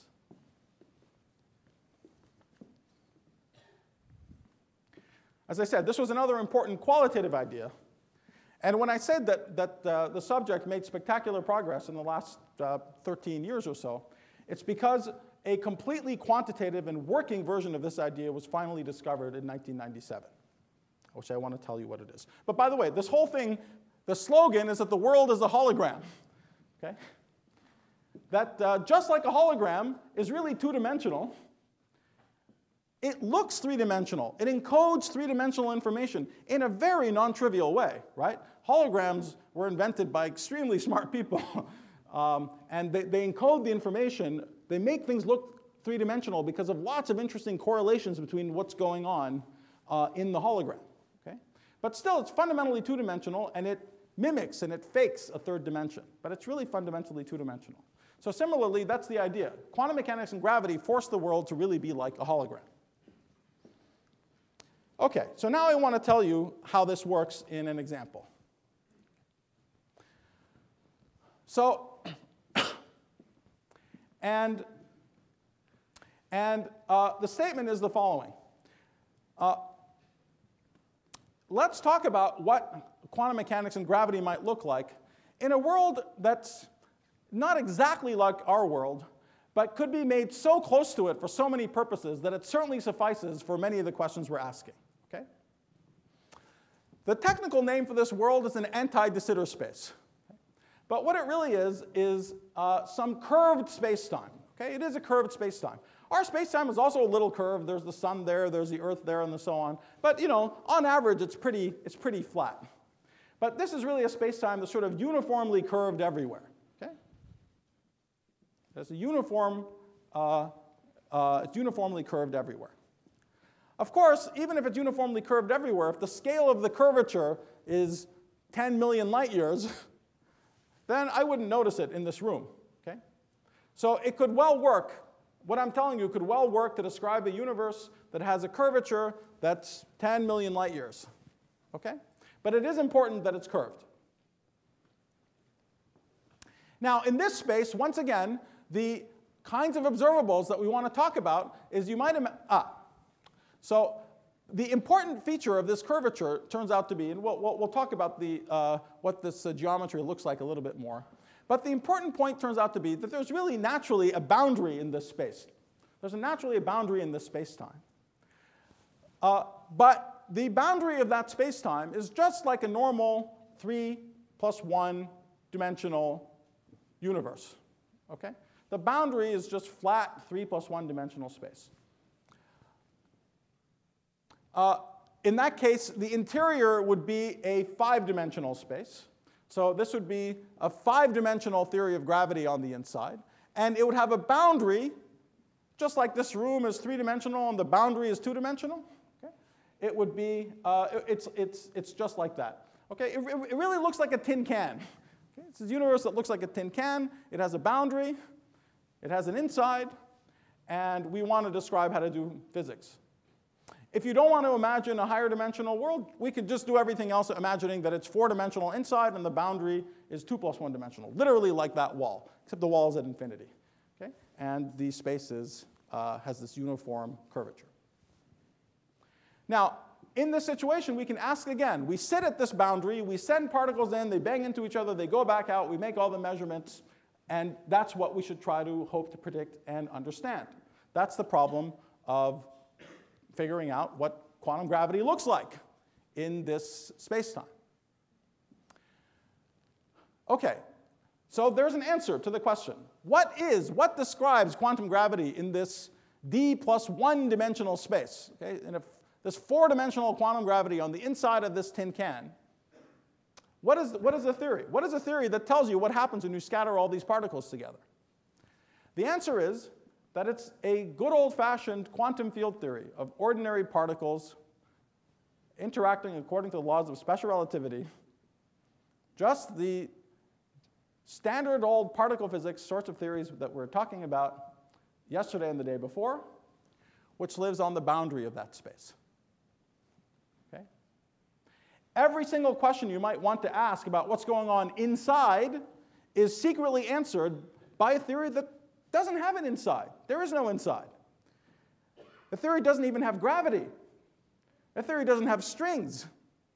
As I said, this was another important qualitative idea. And when I said that the subject made spectacular progress in the last 13 years or so, it's because a completely quantitative and working version of this idea was finally discovered in 1997, which I want to tell you what it is. But by the way, this whole thing, the slogan is that the world is a hologram. Okay? That just like a hologram is really two-dimensional, it looks three-dimensional. It encodes three-dimensional information in a very non-trivial way, right? Holograms were invented by extremely smart people. And they encode the information. They make things look three-dimensional because of lots of interesting correlations between what's going on in the hologram. Okay? But still, it's fundamentally two-dimensional, and it mimics and it fakes a third dimension. But it's really fundamentally two-dimensional. So similarly, that's the idea. Quantum mechanics and gravity force the world to really be like a hologram. Okay, so now I want to tell you how this works in an example. So, and the statement is the following. Let's talk about what quantum mechanics and gravity might look like in a world that's not exactly like our world, but could be made so close to it for so many purposes that it certainly suffices for many of the questions we're asking. Okay? The technical name for this world is an anti-de Sitter space. But what it really is some curved space-time. Okay? It is a curved space-time. Our space-time is also a little curved. There's the sun there, there's the Earth there, and so on. But on average, it's pretty flat. But this is really a space-time that's sort of uniformly curved everywhere. Okay? It's uniformly curved everywhere. Of course, even if it's uniformly curved everywhere, if the scale of the curvature is 10 million light years, then I wouldn't notice it in this room. So it could well work. What I'm telling you could well work to describe a universe that has a curvature that's 10 million light years. Okay? But it is important that it's curved. Now, in this space, once again, the kinds of observables that we want to talk about is you might so the important feature of this curvature turns out to be, and we'll talk about what this geometry looks like a little bit more. But the important point turns out to be that there's really naturally a boundary in this space. There's naturally a boundary in this space-time. But the boundary of that space-time is just like a normal 3+1 dimensional universe. Okay? The boundary is just flat 3+1 dimensional space. In that case, the interior would be a 5-dimensional space. So this would be a 5-dimensional theory of gravity on the inside. And it would have a boundary, just like this room is 3-dimensional and the boundary is 2-dimensional. Okay? It would be, it's just like that. Okay? It really looks like a tin can. Okay? It's a universe that looks like a tin can. It has a boundary. It has an inside. And we want to describe how to do physics. If you don't want to imagine a higher dimensional world, we could just do everything else imagining that it's 4-dimensional inside and the boundary is 2+1 dimensional, literally like that wall, except the wall is at infinity. Okay? And the space has this uniform curvature. Now, in this situation, we can ask again. We sit at this boundary, we send particles in, they bang into each other, they go back out, we make all the measurements, and that's what we should try to hope to predict and understand. That's the problem of figuring out what quantum gravity looks like in this space-time. Okay, so there's an answer to the question. What describes quantum gravity in this d+1 dimensional space? Okay, and if this 4-dimensional quantum gravity on the inside of this tin can, what is the theory? What is a theory that tells you what happens when you scatter all these particles together? The answer is that it's a good old-fashioned quantum field theory of ordinary particles interacting according to the laws of special relativity, just the standard old particle physics sorts of theories that we were talking about yesterday and the day before, which lives on the boundary of that space. Okay? Every single question you might want to ask about what's going on inside is secretly answered by a theory that doesn't have an inside. There is no inside. The theory doesn't even have gravity. The theory doesn't have strings.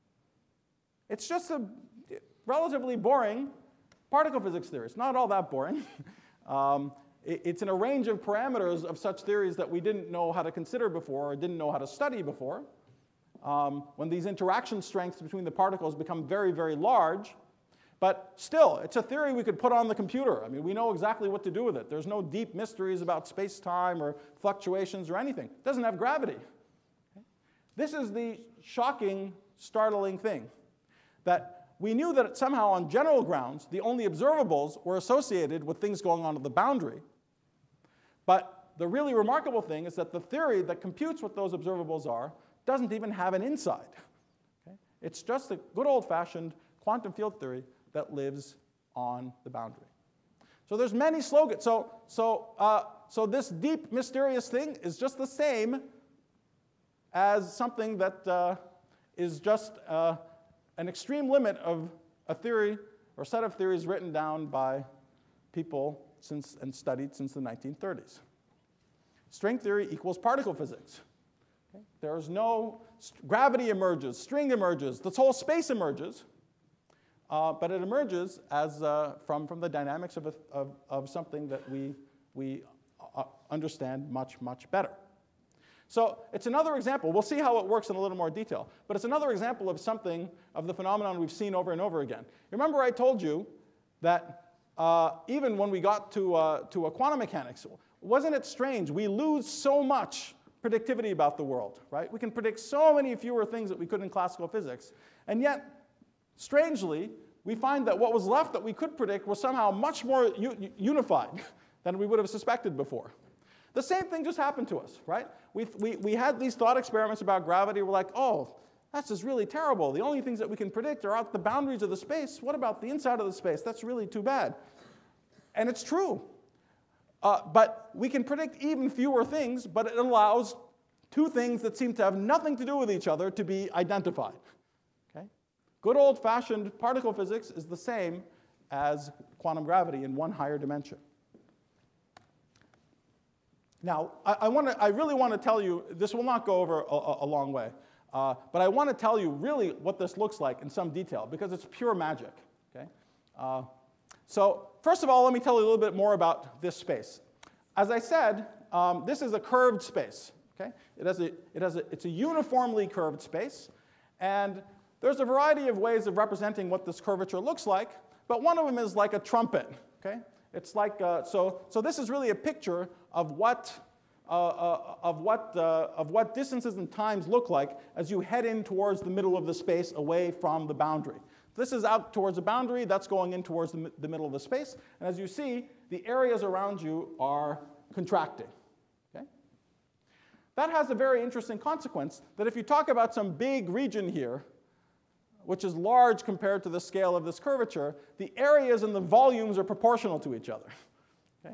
It's just a relatively boring particle physics theory. It's not all that boring. It's in a range of parameters of such theories that we didn't know how to consider before or didn't know how to study before. When these interaction strengths between the particles become very, very large. But still, it's a theory we could put on the computer. I mean, we know exactly what to do with it. There's no deep mysteries about space-time or fluctuations or anything. It doesn't have gravity. Okay? This is the shocking, startling thing, that we knew that somehow on general grounds, the only observables were associated with things going on at the boundary. But the really remarkable thing is that the theory that computes what those observables are doesn't even have an inside. Okay? It's just a good old-fashioned quantum field theory that lives on the boundary. So there's many slogans. So this deep, mysterious thing is just the same as something that is just an extreme limit of a theory or set of theories written down by people and studied since the 1930s. String theory equals particle physics. Okay? There is no gravity emerges, string emerges, this whole space emerges. But it emerges as from the dynamics of something that we understand much, much better. So it's another example. We'll see how it works in a little more detail. But it's another example of something, of the phenomenon we've seen over and over again. Remember I told you that even when we got to quantum mechanics, wasn't it strange? We lose so much predictivity about the world, right? We can predict so many fewer things that we could in classical physics. And yet, strangely, we find that what was left that we could predict was somehow much more unified than we would have suspected before. The same thing just happened to us, right? We had these thought experiments about gravity. We're like, oh, that's just really terrible. The only things that we can predict are out the boundaries of the space. What about the inside of the space? That's really too bad. And it's true. But we can predict even fewer things, but it allows two things that seem to have nothing to do with each other to be identified. Okay? Good old-fashioned particle physics is the same as quantum gravity in one higher dimension. Now, I really want to tell you, this will not go over a long way, but I want to tell you really what this looks like in some detail, because it's pure magic. Okay? So first of all, let me tell you a little bit more about this space. As I said, this is a curved space. Okay? It's a uniformly curved space, and there's a variety of ways of representing what this curvature looks like, but one of them is like a trumpet. Okay? It's like so this is really a picture of what distances and times look like as you head in towards the middle of the space away from the boundary. This is out towards the boundary, that's going in towards the middle of the space, and as you see, the areas around you are contracting. Okay? That has a very interesting consequence, that if you talk about some big region here, which is large compared to the scale of this curvature, the areas and the volumes are proportional to each other. Okay?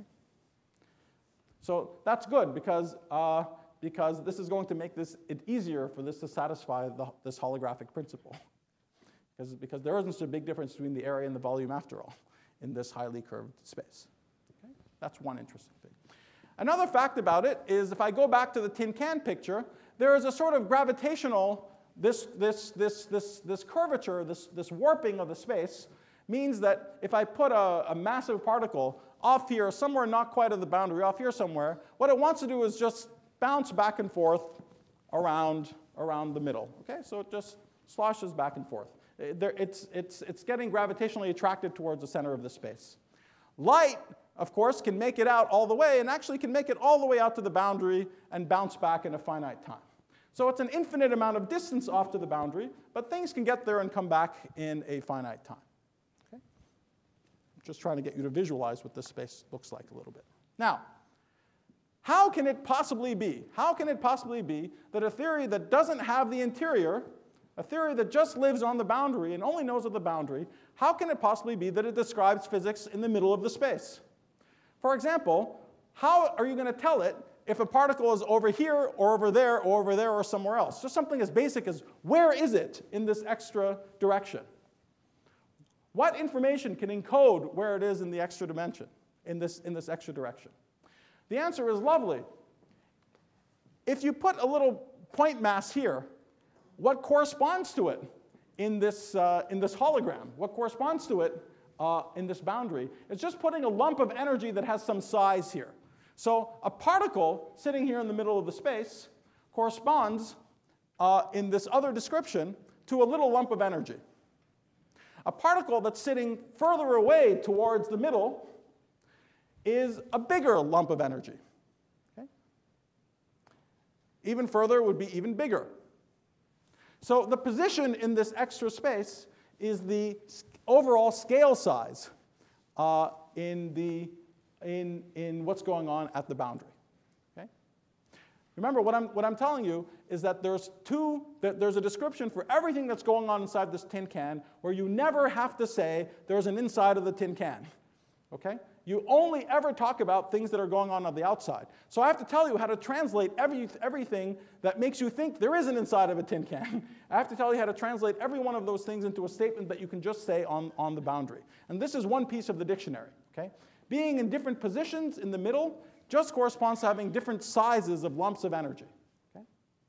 So that's good, because this is going to make it easier for this to satisfy this holographic principle. Because there isn't such a big difference between the area and the volume after all in this highly curved space. Okay? That's one interesting thing. Another fact about it is, if I go back to the tin can picture, there is a sort of gravitational, this curvature, this warping of the space means that if I put a massive particle off here, somewhere not quite at the boundary, off here somewhere, what it wants to do is just bounce back and forth around the middle. Okay? So it just sloshes back and forth. It's getting gravitationally attracted towards the center of the space. Light, of course, can make it out all the way, and actually can make it all the way out to the boundary and bounce back in a finite time. So it's an infinite amount of distance off to the boundary, but things can get there and come back in a finite time. Okay? I'm just trying to get you to visualize what this space looks like a little bit. Now, how can it possibly be? How can it possibly be that a theory that doesn't have the interior, a theory that just lives on the boundary and only knows of the boundary, how can it possibly be that it describes physics in the middle of the space? For example, how are you going to tell it if a particle is over here or over there or over there or somewhere else? Just something as basic as, where is it in this extra direction? What information can encode where it is in the extra dimension, in this extra direction? The answer is lovely. If you put a little point mass here, what corresponds to it in this hologram, what corresponds to it in this boundary, is just putting a lump of energy that has some size here. So a particle sitting here in the middle of the space corresponds, in this other description, to a little lump of energy. A particle that's sitting further away towards the middle is a bigger lump of energy. Okay? Even further would be even bigger. So the position in this extra space is the overall scale size in what's going on at the boundary. Okay? Remember, what I'm telling you is that there's a description for everything that's going on inside this tin can, where you never have to say there's an inside of the tin can. Okay? You only ever talk about things that are going on the outside. So I have to tell you how to translate everything that makes you think there is an inside of a tin can. I have to tell you how to translate every one of those things into a statement that you can just say on the boundary. And this is one piece of the dictionary. Okay? Being in different positions in the middle just corresponds to having different sizes of lumps of energy. Okay?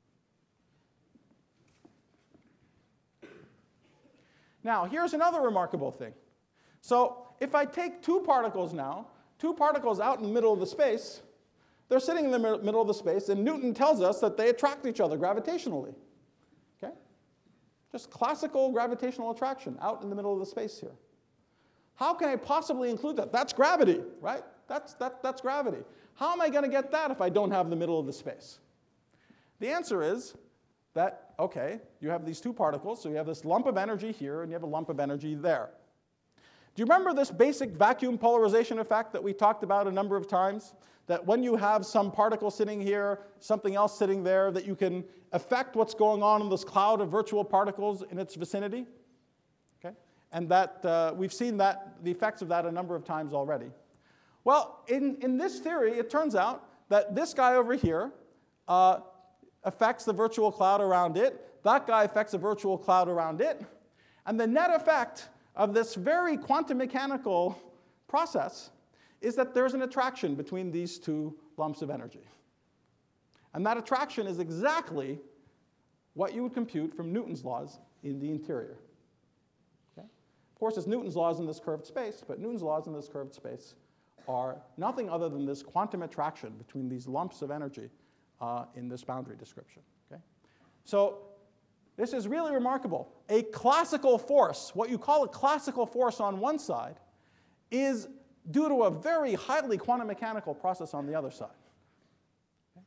Now, here's another remarkable thing. So if I take two particles now, two particles out in the middle of the space, they're sitting in the middle of the space, and Newton tells us that they attract each other gravitationally. Okay? Just classical gravitational attraction out in the middle of the space here. How can I possibly include that? That's gravity, right? That's gravity. How am I going to get that if I don't have the middle of the space? The answer is that, okay, you have these two particles, so you have this lump of energy here, and you have a lump of energy there. Do you remember this basic vacuum polarization effect that we talked about a number of times? That when you have some particle sitting here, something else sitting there, that you can affect what's going on in this cloud of virtual particles in its vicinity? Okay? And that we've seen the effects of that a number of times already. Well, in this theory, it turns out that this guy over here affects the virtual cloud around it. That guy affects the virtual cloud around it. And the net effect of this very quantum mechanical process is that there's an attraction between these two lumps of energy. And that attraction is exactly what you would compute from Newton's laws in the interior. Okay? Of course, it's Newton's laws in this curved space, but Newton's laws in this curved space are nothing other than this quantum attraction between these lumps of energy in this boundary description. Okay? So this is really remarkable. A classical force, what you call a classical force on one side, is due to a very highly quantum mechanical process on the other side. Okay?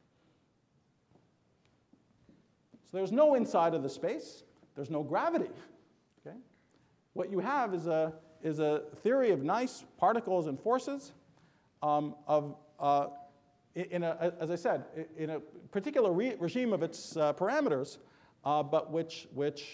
So there's no inside of the space. There's no gravity. Okay? What you have is a theory of nice particles and forces as I said, in a particular regime of its parameters, but which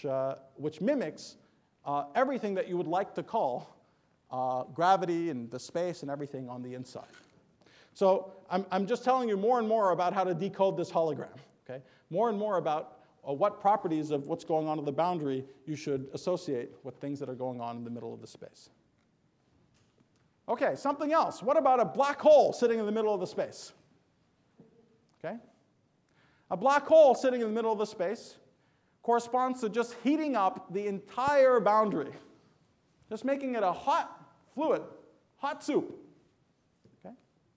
mimics everything that you would like to call gravity and the space and everything on the inside. So I'm just telling you more and more about how to decode this hologram. Okay? More and more about what properties of what's going on at the boundary you should associate with things that are going on in the middle of the space. Okay, something else. What about a black hole sitting in the middle of the space? Okay? A black hole sitting in the middle of the space corresponds to just heating up the entire boundary, just making it a hot fluid, hot soup. Okay?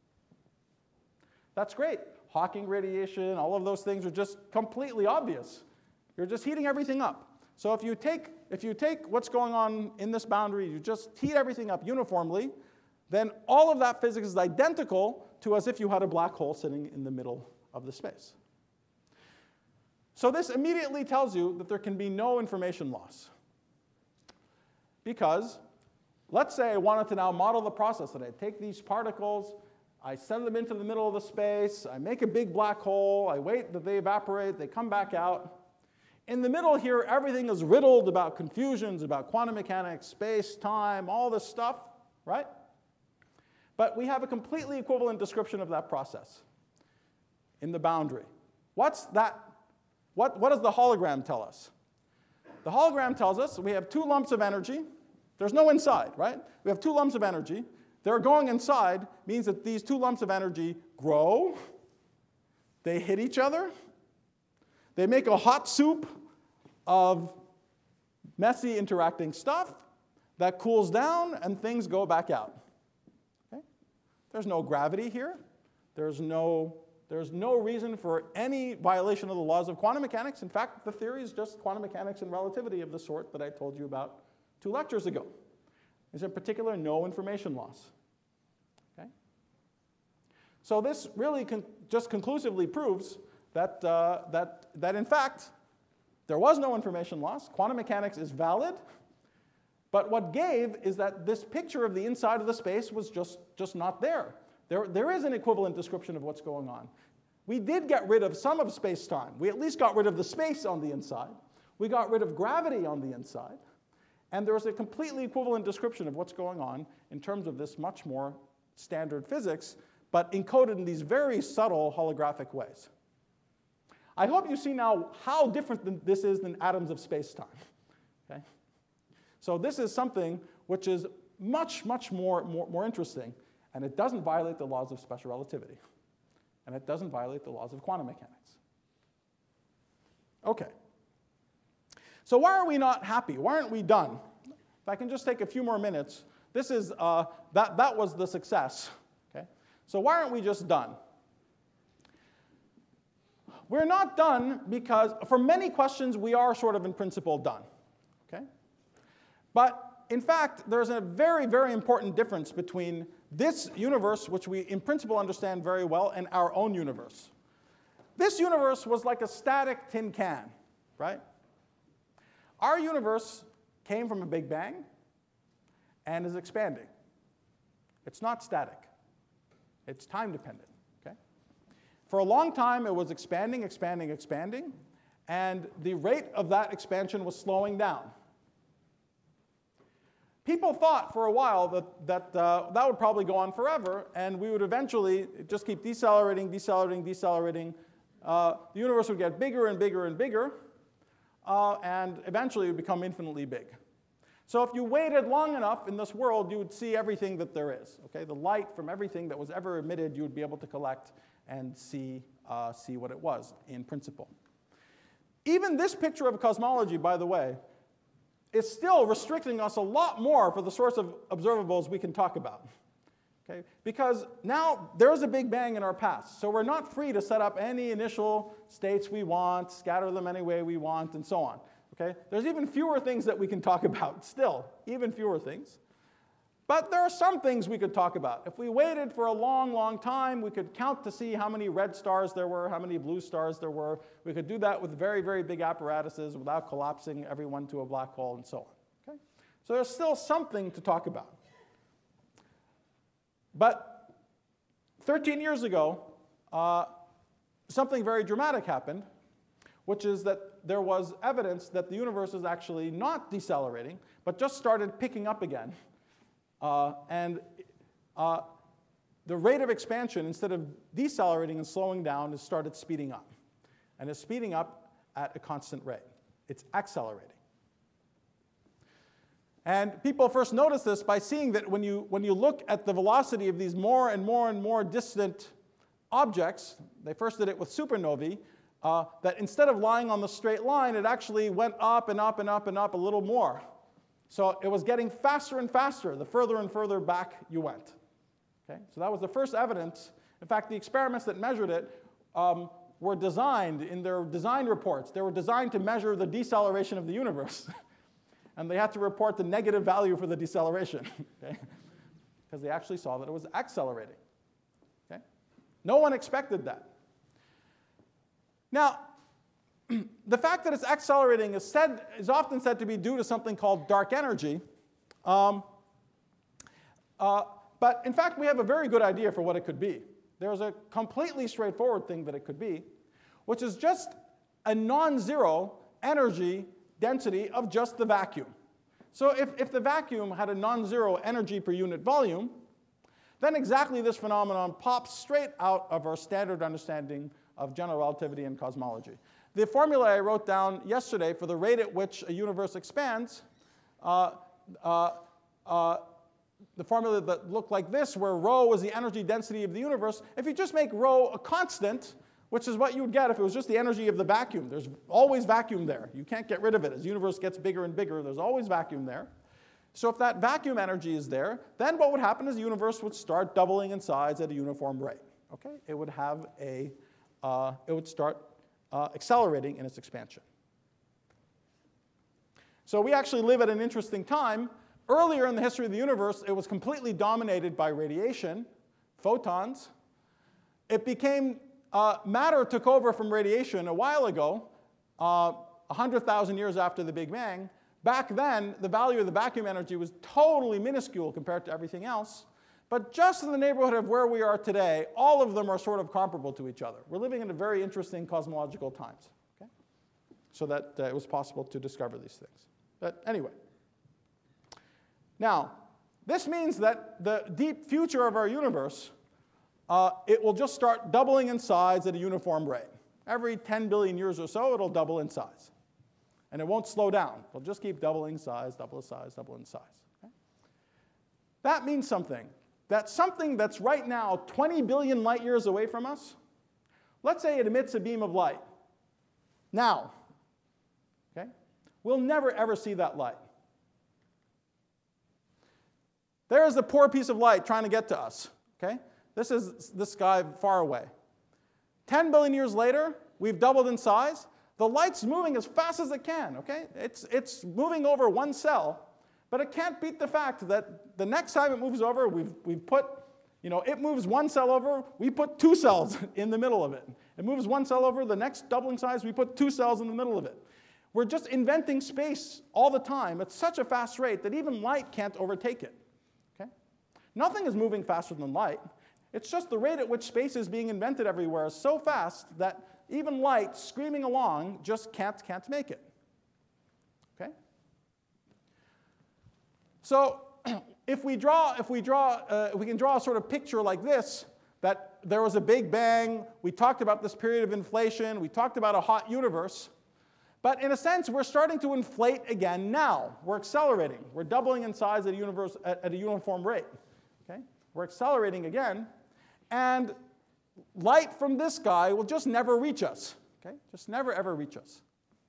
That's great. Hawking radiation, all of those things are just completely obvious. You're just heating everything up. So if you take what's going on in this boundary, you just heat everything up uniformly, then all of that physics is identical to as if you had a black hole sitting in the middle of the space. So this immediately tells you that there can be no information loss. Because let's say I wanted to now model the process, that I take these particles, I send them into the middle of the space, I make a big black hole, I wait that they evaporate, they come back out. In the middle here, everything is riddled about confusions, about quantum mechanics, space, time, all this stuff, right? But we have a completely equivalent description of that process in the boundary. What's that? What does the hologram tell us? The hologram tells us we have two lumps of energy. There's no inside, right? We have two lumps of energy. They're going inside means that these two lumps of energy grow, they hit each other, they make a hot soup of messy interacting stuff that cools down and things go back out. Okay? There's no gravity here. There's no reason for any violation of the laws of quantum mechanics. In fact, the theory is just quantum mechanics and relativity of the sort that I told you about 2 lectures ago. There's in particular no information loss. Okay? So this really just conclusively proves that in fact, there was no information loss. Quantum mechanics is valid. But what gave is that this picture of the inside of the space was just not there. There is an equivalent description of what's going on. We did get rid of some of space-time. We at least got rid of the space on the inside. We got rid of gravity on the inside. And there was a completely equivalent description of what's going on in terms of this much more standard physics, but encoded in these very subtle holographic ways. I hope you see now how different this is than atoms of space-time. Okay? So this is something which is much, much more interesting, and it doesn't violate the laws of special relativity, and it doesn't violate the laws of quantum mechanics. Okay. So why are we not happy? Why aren't we done? If I can just take a few more minutes, this is that was the success. Okay. So why aren't we just done? We're not done because for many questions we are sort of in principle done. Okay. But in fact, there's a very, very important difference between this universe, which we in principle understand very well, and our own universe. This universe was like a static tin can, right? Our universe came from a Big Bang and is expanding. It's not static. It's time dependent. Okay? For a long time, it was expanding, expanding, expanding, and the rate of that expansion was slowing down. people thought for a while that would probably go on forever, and we would eventually just keep decelerating. The universe would get bigger and bigger and bigger, and eventually it would become infinitely big. So if you waited long enough in this world, you would see everything that there is. Okay? The light from everything that was ever emitted, you would be able to collect and see what it was in principle. Even this picture of cosmology, by the way, is still restricting us a lot more for the sorts of observables we can talk about. Okay? Because now there's a Big Bang in our past, so we're not free to set up any initial states we want, scatter them any way we want, and so on. Okay? There's even fewer things that we can talk about still, even fewer things. But there are some things we could talk about. If we waited for a long, long time, we could count to see how many red stars there were, how many blue stars there were. We could do that with very, very big apparatuses without collapsing everyone to a black hole and so on. Okay? So there's still something to talk about. But 13 years ago, something very dramatic happened, which is that there was evidence that the universe is actually not decelerating, but just started picking up again. And the rate of expansion, instead of decelerating and slowing down, has started speeding up. And it's speeding up at a constant rate. It's accelerating. And people first noticed this by seeing that when you look at the velocity of these more and more and more distant objects, they first did it with supernovae, that instead of lying on the straight line, it actually went up and up and up and up a little more. So it was getting faster and faster the further and further back you went. Okay? So that was the first evidence. In fact, the experiments that measured it were designed in their design reports. They were designed to measure the deceleration of the universe. And they had to report the negative value for the deceleration. Okay? Because they actually saw that it was accelerating. Okay? No one expected that. Now, the fact that it's accelerating is often said to be due to something called dark energy. But in fact, we have a very good idea for what it could be. There's a completely straightforward thing that it could be, which is just a non-zero energy density of just the vacuum. So if the vacuum had a non-zero energy per unit volume, then exactly this phenomenon pops straight out of our standard understanding of general relativity and cosmology. The formula I wrote down yesterday for the rate at which a universe expands, the formula that looked like this, where rho was the energy density of the universe, if you just make rho a constant, which is what you would get if it was just the energy of the vacuum. There's always vacuum there. You can't get rid of it. As the universe gets bigger and bigger, there's always vacuum there. So if that vacuum energy is there, then what would happen is the universe would start doubling in size at a uniform rate. Okay? It would have it would start accelerating in its expansion. So we actually live at an interesting time. Earlier in the history of the universe, it was completely dominated by radiation, photons. It became matter took over from radiation a while ago, 100,000 years after the Big Bang. Back then, the value of the vacuum energy was totally minuscule compared to everything else. But just in the neighborhood of where we are today, all of them are sort of comparable to each other. We're living in a very interesting cosmological times, okay? So that it was possible to discover these things. But anyway. Now, this means that the deep future of our universe, it will just start doubling in size at a uniform rate. Every 10 billion years or so, it'll double in size. And it won't slow down. It'll just keep doubling in size, double in size, double in size. Okay? That means something. That something that's right now 20 billion light years away from us, let's say it emits a beam of light. Now, okay, we'll never ever see that light. There's a poor piece of light trying to get to us. Okay? This is this guy far away. 10 billion years later, we've doubled in size. The light's moving as fast as it can. Okay? It's moving over one cell. But it can't beat the fact that the next time it moves over, we've put, it moves one cell over, we put two cells in the middle of it. It moves one cell over, the next doubling size, we put two cells in the middle of it. We're just inventing space all the time at such a fast rate that even light can't overtake it. Okay? Nothing is moving faster than light. It's just the rate at which space is being invented everywhere is so fast that even light screaming along just can't make it. Okay? So if we can draw a sort of picture like this, that there was a Big Bang, we talked about this period of inflation, we talked about a hot universe, but in a sense, we're starting to inflate again now. We're accelerating. We're doubling in size at a uniform rate. Okay? We're accelerating again, and light from this guy will just never reach us. Okay? Just never, ever reach us.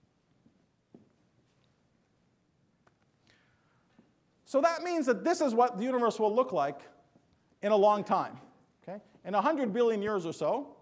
So that means that this is what the universe will look like in a long time. Okay? In 100 billion years or so,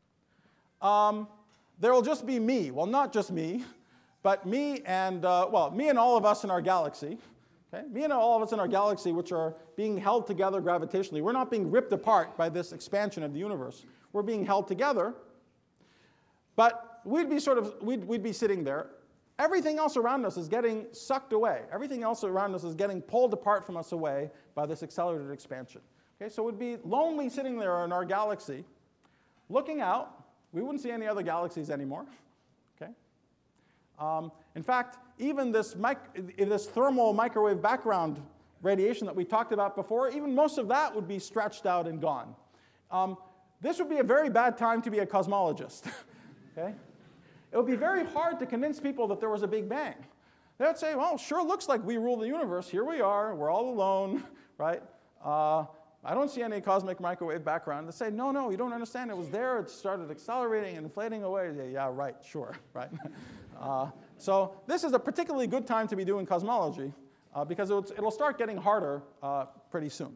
there will just be me. Well, not just me, but me and all of us in our galaxy. Okay? Me and all of us in our galaxy, which are being held together gravitationally. We're not being ripped apart by this expansion of the universe. We're being held together. But we'd be sitting there. Everything else around us is getting sucked away. Everything else around us is getting pulled apart from us away by this accelerated expansion. Okay, so we'd be lonely sitting there in our galaxy, looking out. We wouldn't see any other galaxies anymore. Okay? In fact, even this thermal microwave background radiation that we talked about before, even most of that would be stretched out and gone. This would be a very bad time to be a cosmologist. Okay? It would be very hard to convince people that there was a Big Bang. They would say, well, sure looks like we rule the universe. Here we are. We're all alone, right? I don't see any cosmic microwave background. They say, no, you don't understand. It was there. It started accelerating and inflating away. Yeah, right, sure, right? So this is a particularly good time to be doing cosmology because it'll start getting harder pretty soon.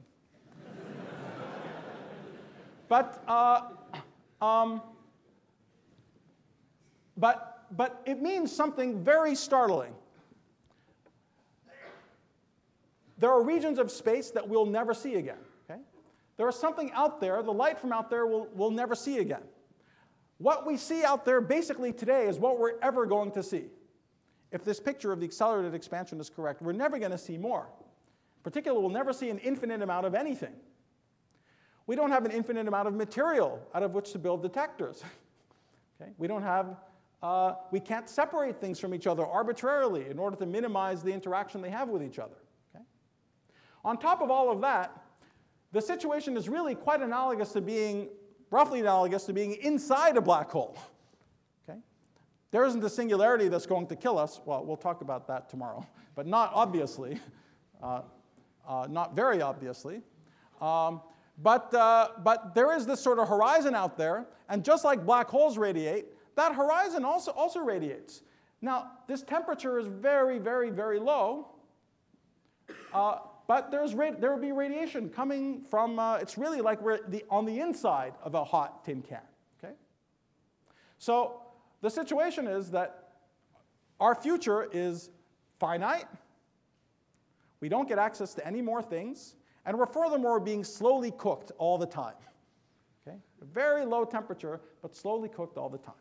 But it means something very startling. There are regions of space that we'll never see again. Okay? There is something out there, the light from out there we'll never see again. What we see out there basically today is what we're ever going to see. If this picture of the accelerated expansion is correct, we're never going to see more. In particular, we'll never see an infinite amount of anything. We don't have an infinite amount of material out of which to build detectors. Okay? We can't separate things from each other arbitrarily in order to minimize the interaction they have with each other. Okay? On top of all of that, the situation is really quite roughly analogous to being inside a black hole. Okay? There isn't a singularity that's going to kill us. Well, we'll talk about that tomorrow, but not obviously, not very obviously. But there is this sort of horizon out there, and just like black holes radiate, that horizon also radiates. Now, this temperature is very, very, very low, but there will be radiation coming from, it's really like we're on the inside of a hot tin can. Okay? So the situation is that our future is finite. We don't get access to any more things. And we're furthermore being slowly cooked all the time. Okay? A very low temperature, but slowly cooked all the time.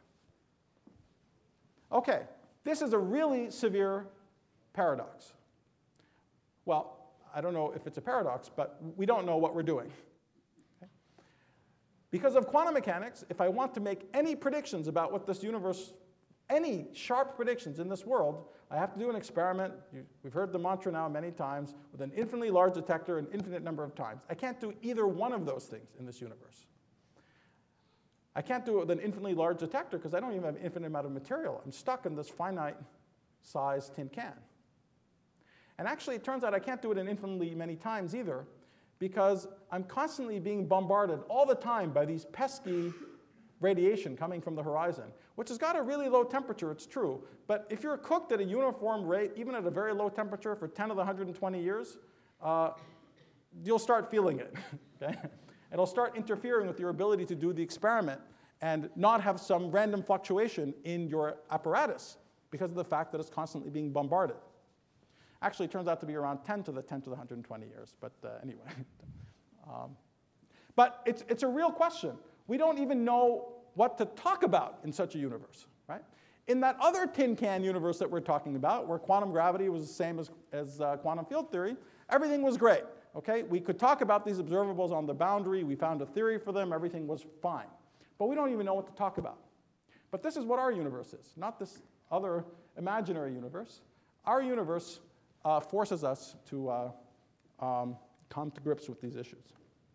Okay, this is a really severe paradox. Well, I don't know if it's a paradox, but we don't know what we're doing. Okay? Because of quantum mechanics, if I want to make any predictions about what this universe, any sharp predictions in this world, I have to do an experiment. We've heard the mantra now many times, with an infinitely large detector an infinite number of times. I can't do either one of those things in this universe. I can't do it with an infinitely large detector because I don't even have an infinite amount of material. I'm stuck in this finite size tin can. And actually, it turns out I can't do it in infinitely many times either because I'm constantly being bombarded all the time by these pesky radiation coming from the horizon, which has got a really low temperature, it's true. But if you're cooked at a uniform rate, even at a very low temperature for 10 to the 120 years, you'll start feeling it. Okay? It'll start interfering with your ability to do the experiment and not have some random fluctuation in your apparatus because of the fact that it's constantly being bombarded. Actually, it turns out to be around 10 to the 120 years, but anyway. But it's a real question. We don't even know what to talk about in such a universe, right? In that other tin can universe that we're talking about, where quantum gravity was the same as quantum field theory, everything was great, okay? We could talk about these observables on the boundary. We found a theory for them. Everything was fine. But we don't even know what to talk about. But this is what our universe is, not this other imaginary universe. Our universe forces us to come to grips with these issues.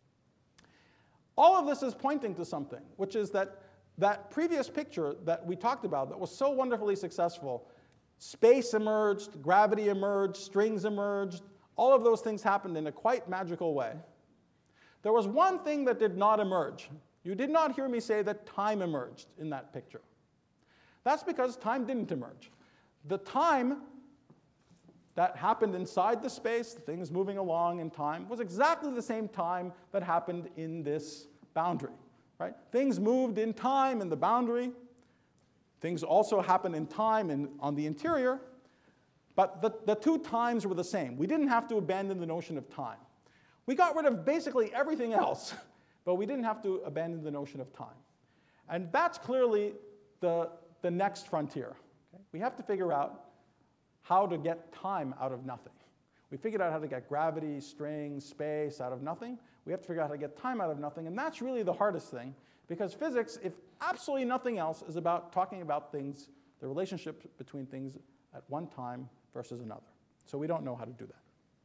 All of this is pointing to something, which is that that previous picture that we talked about that was so wonderfully successful, space emerged, gravity emerged, strings emerged, all of those things happened in a quite magical way. There was one thing that did not emerge. You did not hear me say that time emerged in that picture. That's because time didn't emerge. The time that happened inside the space, things moving along in time, was exactly the same time that happened in this boundary. Right? Things moved in time in the boundary. Things also happened in time on the interior. But the two times were the same. We didn't have to abandon the notion of time. We got rid of basically everything else, but we didn't have to abandon the notion of time. And that's clearly the next frontier. Okay? We have to figure out how to get time out of nothing. We figured out how to get gravity, strings, space out of nothing. We have to figure out how to get time out of nothing, and that's really the hardest thing, because physics, if absolutely nothing else, is about talking about things, the relationship between things at one time versus another. So we don't know how to do that.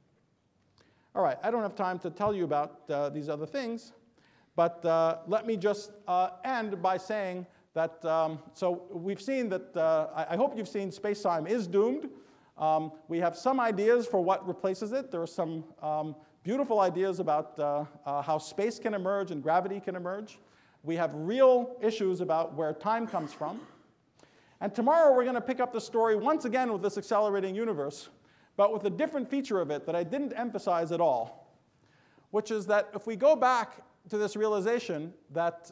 All right, I don't have time to tell you about these other things, but let me just end by saying that, so we've seen that, I hope you've seen space-time is doomed. We have some ideas for what replaces it. There are some beautiful ideas about how space can emerge and gravity can emerge. We have real issues about where time comes from. And tomorrow we're going to pick up the story once again with this accelerating universe, but with a different feature of it that I didn't emphasize at all, which is that if we go back to this realization that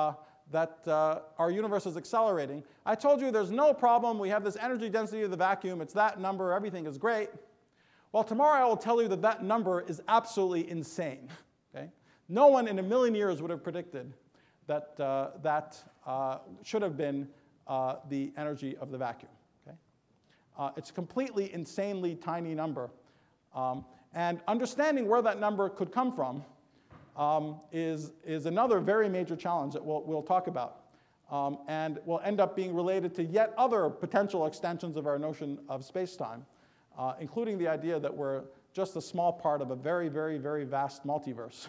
our universe is accelerating, I told you there's no problem. We have this energy density of the vacuum. It's that number. Everything is great. Well, tomorrow I will tell you that that number is absolutely insane. Okay? No one in a million years would have predicted that that should have been the energy of the vacuum. Okay? It's a completely insanely tiny number. And understanding where that number could come from is another very major challenge that we'll talk about. And will end up being related to yet other potential extensions of our notion of space-time, including the idea that we're just a small part of a very, very, very vast multiverse.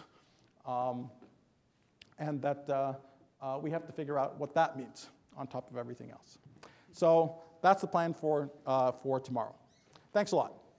And that we have to figure out what that means on top of everything else. So that's the plan for tomorrow. Thanks a lot.